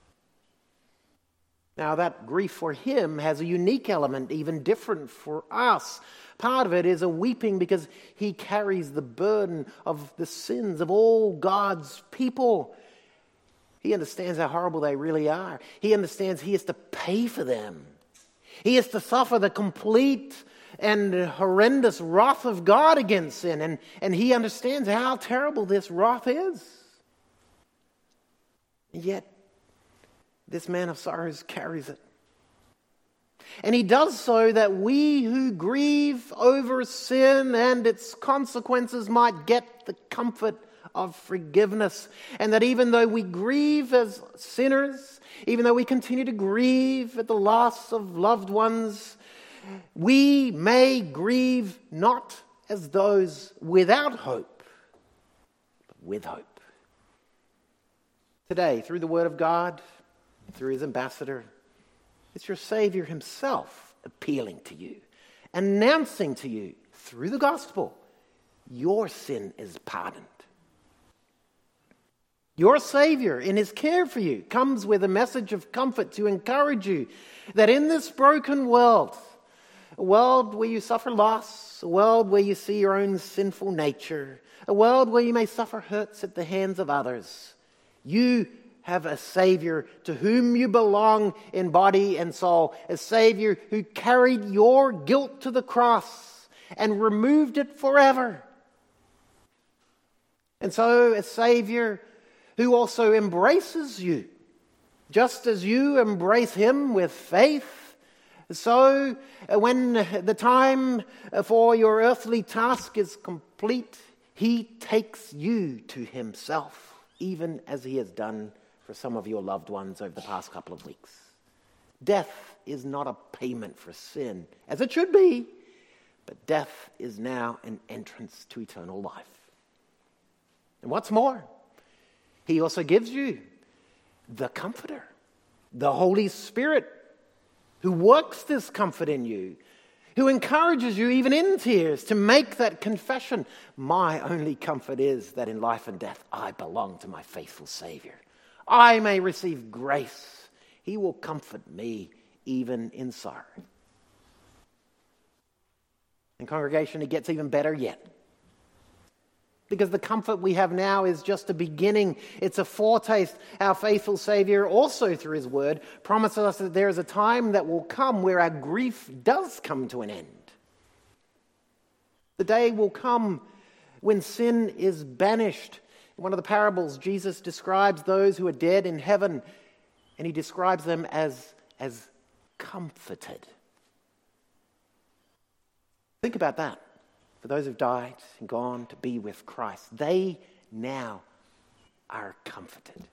Now, that grief for him has a unique element, even different for us. Part of it is a weeping because he carries the burden of the sins of all God's people. He understands how horrible they really are. He understands he has to pay for them. He has to suffer the complete and horrendous wrath of God against sin. And he understands how terrible this wrath is. And yet, this man of sorrows carries it. And he does so that we who grieve over sin and its consequences might get the comfort of forgiveness. And that even though we grieve as sinners, even though we continue to grieve at the loss of loved ones, we may grieve not as those without hope, but with hope. Today, through the Word of God, through his ambassador, it's your Savior himself appealing to you, announcing to you through the gospel, your sin is pardoned. Your Savior, in his care for you, comes with a message of comfort to encourage you that in this broken world, a world where you suffer loss, a world where you see your own sinful nature, a world where you may suffer hurts at the hands of others, you have a Savior to whom you belong in body and soul, a Savior who carried your guilt to the cross and removed it forever. And so a Savior who also embraces you, just as you embrace him with faith. So when the time for your earthly task is complete, he takes you to himself, even as he has done for some of your loved ones over the past couple of weeks. Death is not a payment for sin, as it should be, but death is now an entrance to eternal life. And what's more, he also gives you the Comforter, the Holy Spirit, who works this comfort in you, who encourages you even in tears to make that confession. My only comfort is that in life and death I belong to my faithful Savior. I may receive grace. He will comfort me even in sorrow. And congregation, it gets even better yet. Because the comfort we have now is just a beginning. It's a foretaste. Our faithful Savior also through his word promises us that there is a time that will come where our grief does come to an end. The day will come when sin is banished. In one of the parables, Jesus describes those who are dead in heaven, and he describes them as comforted. Think about that. For those who've died and gone to be with Christ, they now are comforted.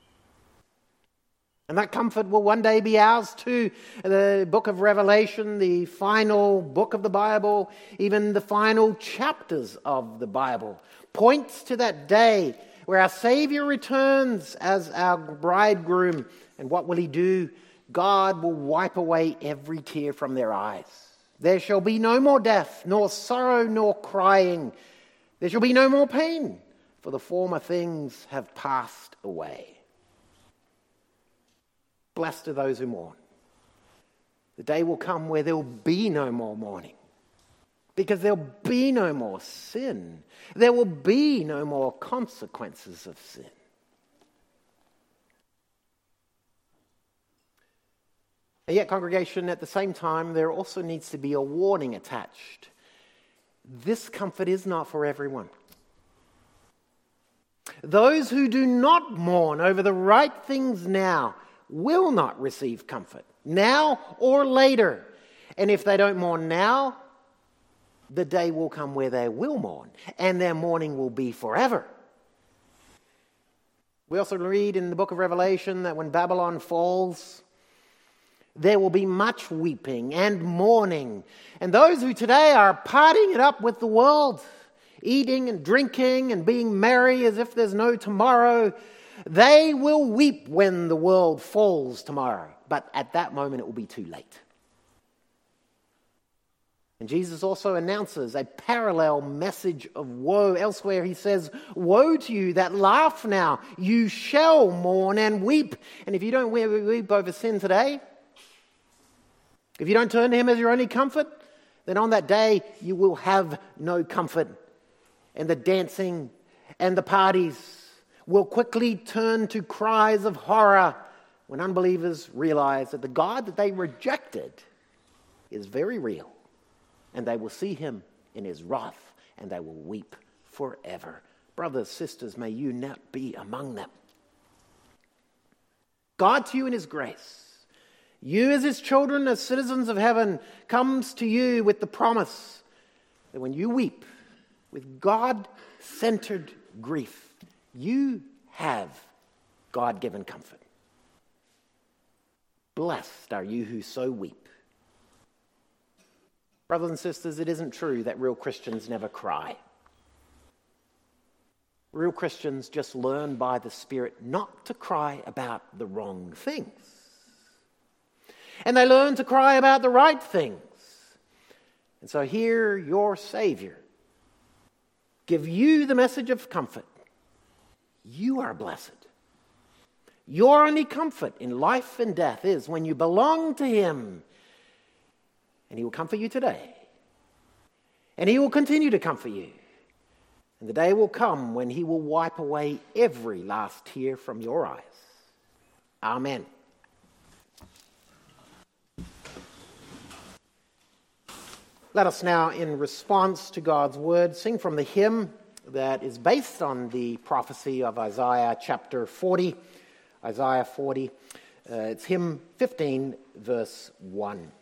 And that comfort will one day be ours too. The book of Revelation, the final book of the Bible, even the final chapters of the Bible, points to that day where our Savior returns as our bridegroom. And what will he do? God will wipe away every tear from their eyes. There shall be no more death, nor sorrow, nor crying. There shall be no more pain, for the former things have passed away. Blessed are those who mourn. The day will come where there will be no more mourning, because there will be no more sin. There will be no more consequences of sin. And yet, congregation, at the same time, there also needs to be a warning attached. This comfort is not for everyone. Those who do not mourn over the right things now will not receive comfort, now or later. And if they don't mourn now, the day will come where they will mourn, and their mourning will be forever. We also read in the book of Revelation that when Babylon falls, there will be much weeping and mourning. And those who today are partying it up with the world, eating and drinking and being merry as if there's no tomorrow, they will weep when the world falls tomorrow. But at that moment it will be too late. And Jesus also announces a parallel message of woe. Elsewhere he says, "Woe to you that laugh now, you shall mourn and weep." And if you don't weep over sin today, if you don't turn to him as your only comfort, then on that day you will have no comfort. And the dancing and the parties will quickly turn to cries of horror when unbelievers realize that the God that they rejected is very real. And they will see him in his wrath, and they will weep forever. Brothers, sisters, may you not be among them. God to you in his grace, you as his children, as citizens of heaven, comes to you with the promise that when you weep with God-centered grief, you have God-given comfort. Blessed are you who so weep. Brothers and sisters, it isn't true that real Christians never cry. Real Christians just learn by the Spirit not to cry about the wrong things. And they learn to cry about the right things. And so hear your Savior give you the message of comfort. You are blessed. Your only comfort in life and death is when you belong to him. And he will comfort you today. And he will continue to comfort you. And the day will come when he will wipe away every last tear from your eyes. Amen. Let us now, in response to God's word, sing from the hymn that is based on the prophecy of Isaiah chapter 40. Isaiah 40. It's hymn 15, verse 1.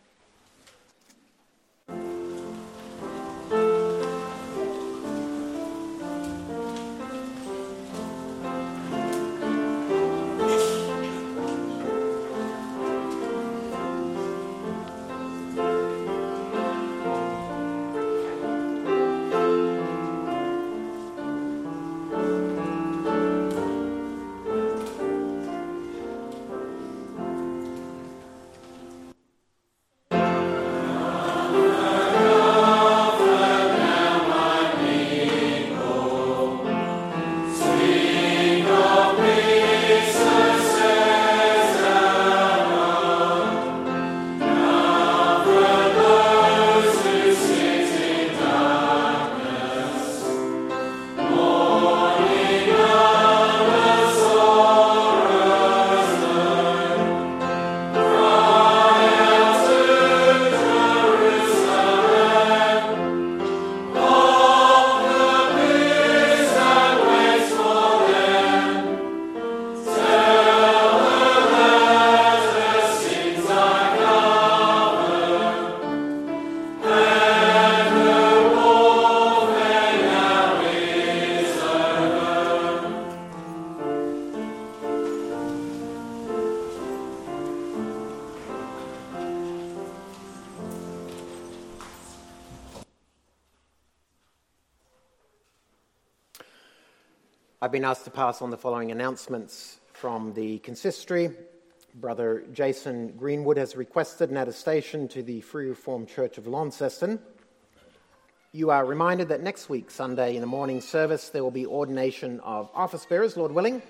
I've been asked to pass on the following announcements from the consistory. Brother Jason Greenwood has requested an attestation to the Free Reformed Church of Launceston. You are reminded that next week, Sunday, in the morning service, there will be ordination of office bearers, Lord willing.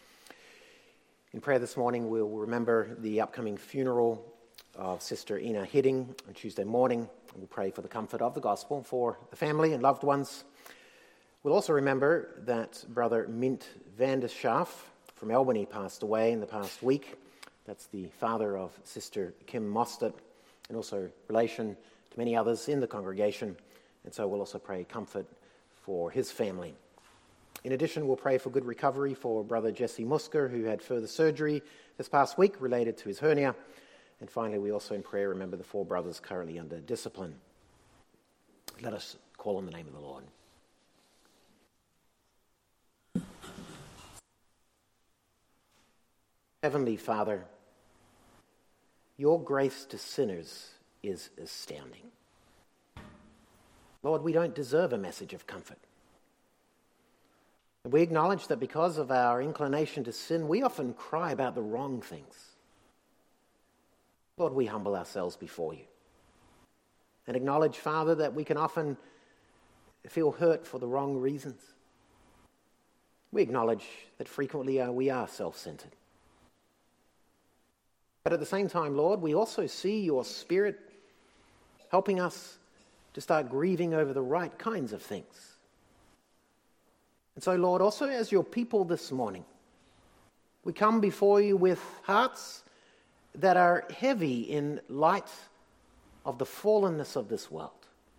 In prayer this morning, we'll remember the upcoming funeral of Sister Ina Hidding on Tuesday morning. We'll pray for the comfort of the gospel for the family and loved ones. We'll also remember that Brother Mint Vanderschaaf from Albany passed away in the past week. That's the father of Sister Kim Mostert, and also relation to many others in the congregation. And so we'll also pray comfort for his family. In addition, we'll pray for good recovery for Brother Jesse Musker, who had further surgery this past week related to his hernia. And finally, we also in prayer remember the 4 brothers currently under discipline. Let us call on the name of the Lord. Heavenly Father, your grace to sinners is astounding. Lord, we don't deserve a message of comfort. We acknowledge that because of our inclination to sin, we often cry about the wrong things. Lord, we humble ourselves before you. and acknowledge, Father, that we can often feel hurt for the wrong reasons. We acknowledge that frequently we are self-centered. But at the same time, Lord, we also see your Spirit helping us to start grieving over the right kinds of things. And so, Lord, also as your people this morning, we come before you with hearts that are heavy in light of the fallenness of this world.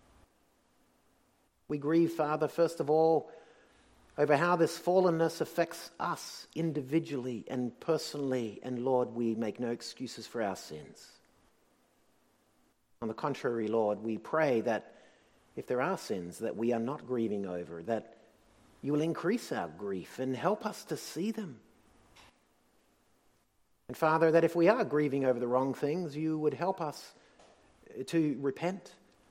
We grieve, Father, first of all, over how this fallenness affects us individually and personally, and Lord, we make no excuses for our sins. On the contrary, Lord, we pray that if there are sins that we are not grieving over, that you will increase our grief and help us to see them. And Father, that if we are grieving over the wrong things, you would help us to repent.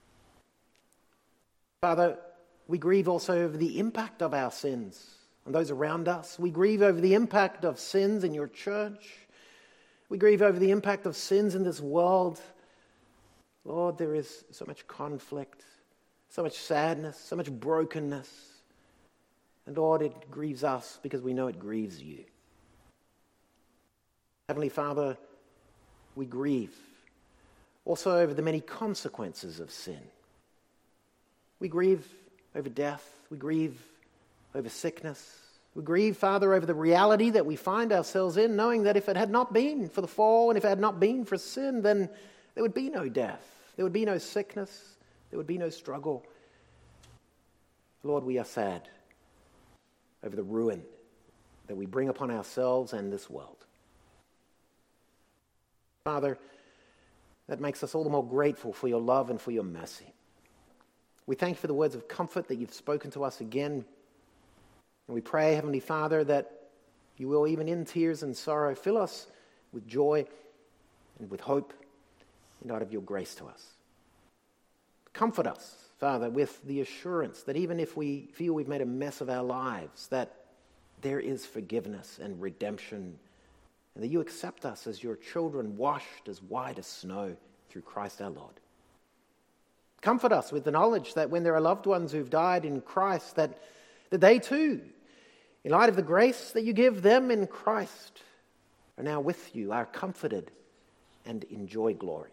Father, we grieve also over the impact of our sins on those around us. We grieve over the impact of sins in your church. We grieve over the impact of sins in this world. Lord, there is so much conflict, so much sadness, so much brokenness. And Lord, it grieves us because we know it grieves you. Heavenly Father, we grieve also over the many consequences of sin. We grieve over death. We grieve over sickness. We grieve, Father, over the reality that we find ourselves in, knowing that if it had not been for the fall and if it had not been for sin, then there would be no death. There would be no sickness. There would be no struggle. Lord, we are sad over the ruin that we bring upon ourselves and this world. Father, that makes us all the more grateful for your love and for your mercy. We thank you for the words of comfort that you've spoken to us again. And we pray, Heavenly Father, that you will, even in tears and sorrow, fill us with joy and with hope in light of your grace to us. Comfort us, Father, with the assurance that even if we feel we've made a mess of our lives, that there is forgiveness and redemption, and that you accept us as your children, washed as white as snow through Christ our Lord. Comfort us with the knowledge that when there are loved ones who've died in Christ, that they too, in light of the grace that you give them in Christ, are now with you, are comforted, and enjoy glory.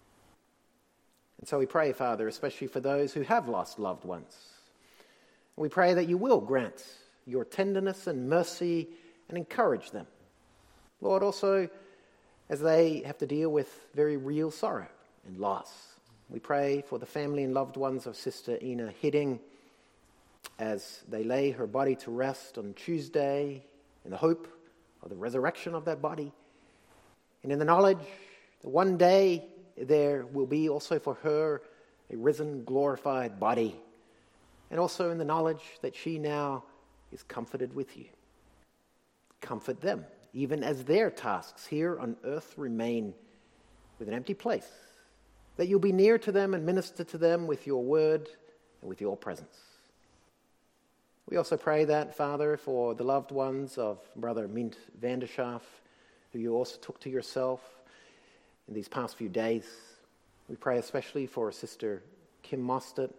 And so we pray, Father, especially for those who have lost loved ones. We pray that you will grant your tenderness and mercy and encourage them. Lord, also as they have to deal with very real sorrow and loss. We pray for the family and loved ones of Sister Ina Hidding as they lay her body to rest on Tuesday in the hope of the resurrection of that body, and in the knowledge that one day there will be also for her a risen, glorified body, and also in the knowledge that she now is comforted with you. Comfort them, even as their tasks here on earth remain with an empty place, that you'll be near to them and minister to them with your word and with your presence. We also pray that, Father, for the loved ones of Brother Mint Vanderschaaf, who you also took to yourself in these past few days. We pray especially for Sister Kim Mostert,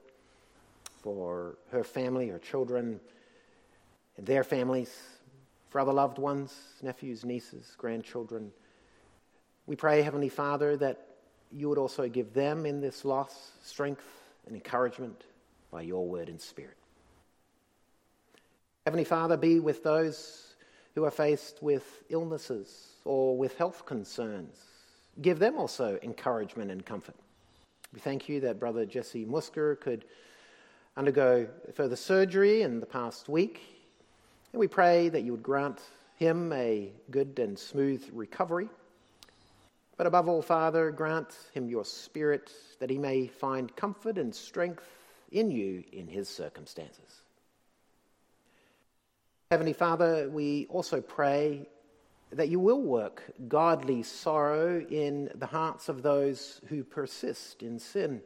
for her family, her children, and their families, for other loved ones, nephews, nieces, grandchildren. We pray, Heavenly Father, that you would also give them in this loss strength and encouragement by your word and spirit. Heavenly Father, be with those who are faced with illnesses or with health concerns. Give them also encouragement and comfort. We thank you that Brother Jesse Musker could undergo further surgery in the past week. And we pray that you would grant him a good and smooth recovery. But above all, Father, grant him your Spirit that he may find comfort and strength in you in his circumstances. Heavenly Father, we also pray that you will work godly sorrow in the hearts of those who persist in sin.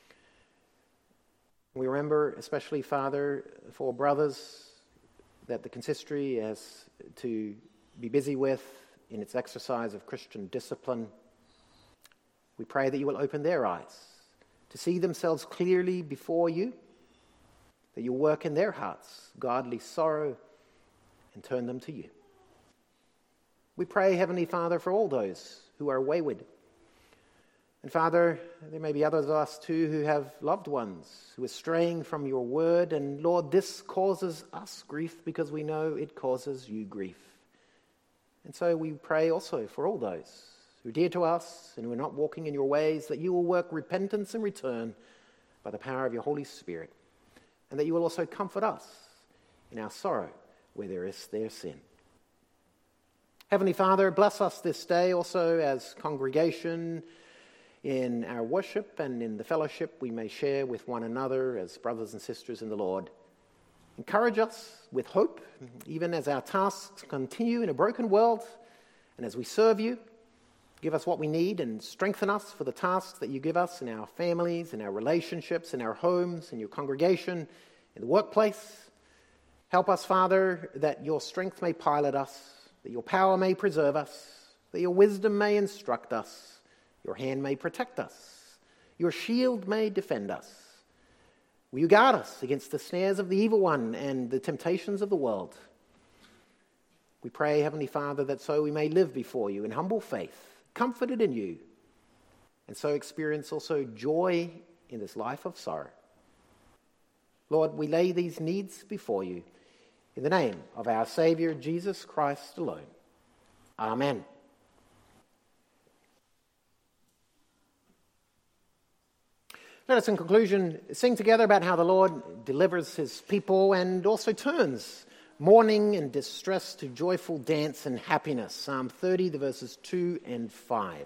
We remember, especially, Father, for brothers that the consistory has to be busy with in its exercise of Christian discipline. We pray that you will open their eyes to see themselves clearly before you, that you'll work in their hearts godly sorrow and turn them to you. We pray, Heavenly Father, for all those who are wayward. And Father, there may be others of us too who have loved ones who are straying from your word. And Lord, this causes us grief because we know it causes you grief. And so we pray also for all those who are dear to us and who are not walking in your ways, that you will work repentance and return by the power of your Holy Spirit, and that you will also comfort us in our sorrow where there is their sin. Heavenly Father, bless us this day also as congregation in our worship and in the fellowship we may share with one another as brothers and sisters in the Lord. Encourage us with hope, even as our tasks continue in a broken world, and as we serve you. Give us what we need and strengthen us for the tasks that you give us in our families, in our relationships, in our homes, in your congregation, in the workplace. Help us, Father, that your strength may pilot us, that your power may preserve us, that your wisdom may instruct us, your hand may protect us, your shield may defend us. Will you guard us against the snares of the evil one and the temptations of the world? We pray, Heavenly Father, that so we may live before you in humble faith, comforted in you, and so experience also joy in this life of sorrow. Lord, we lay these needs before you in the name of our Savior, Jesus Christ alone. Amen. Let us, in conclusion, sing together about how the Lord delivers his people and also turns mourning and distress to joyful dance and happiness. Psalm 30, the verses 2 and 5.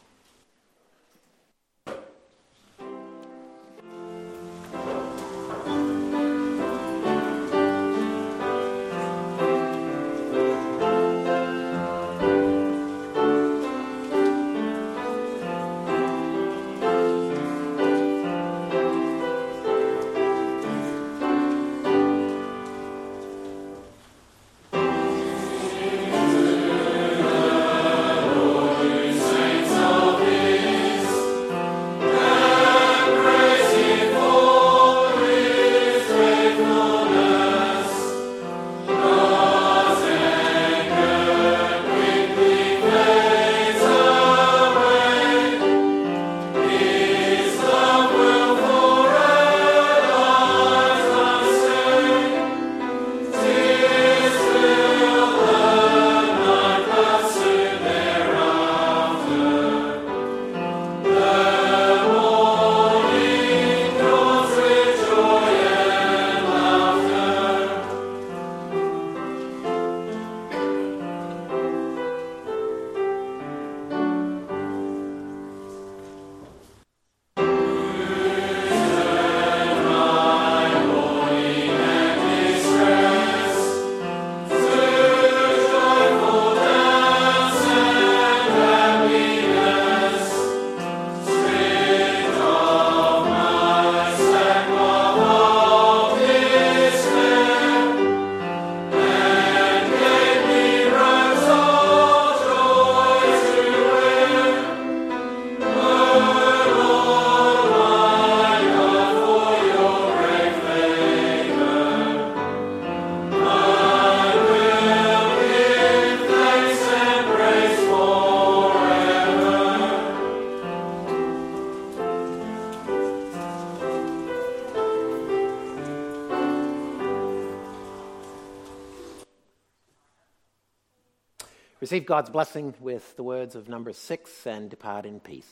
Receive God's blessing with the words of Numbers 6 and depart in peace.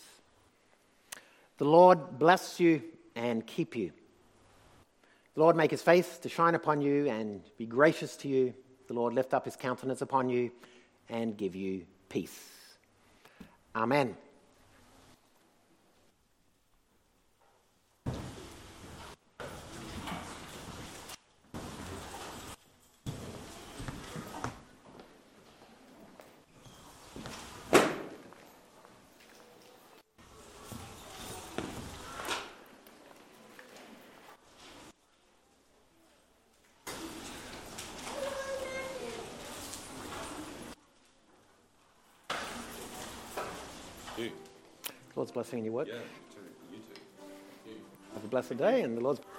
The Lord bless you and keep you. The Lord make his face to shine upon you and be gracious to you. The Lord lift up his countenance upon you and give you peace. Amen. Lord's blessing in your work. Yeah, you too. Have a blessed day, and the Lord's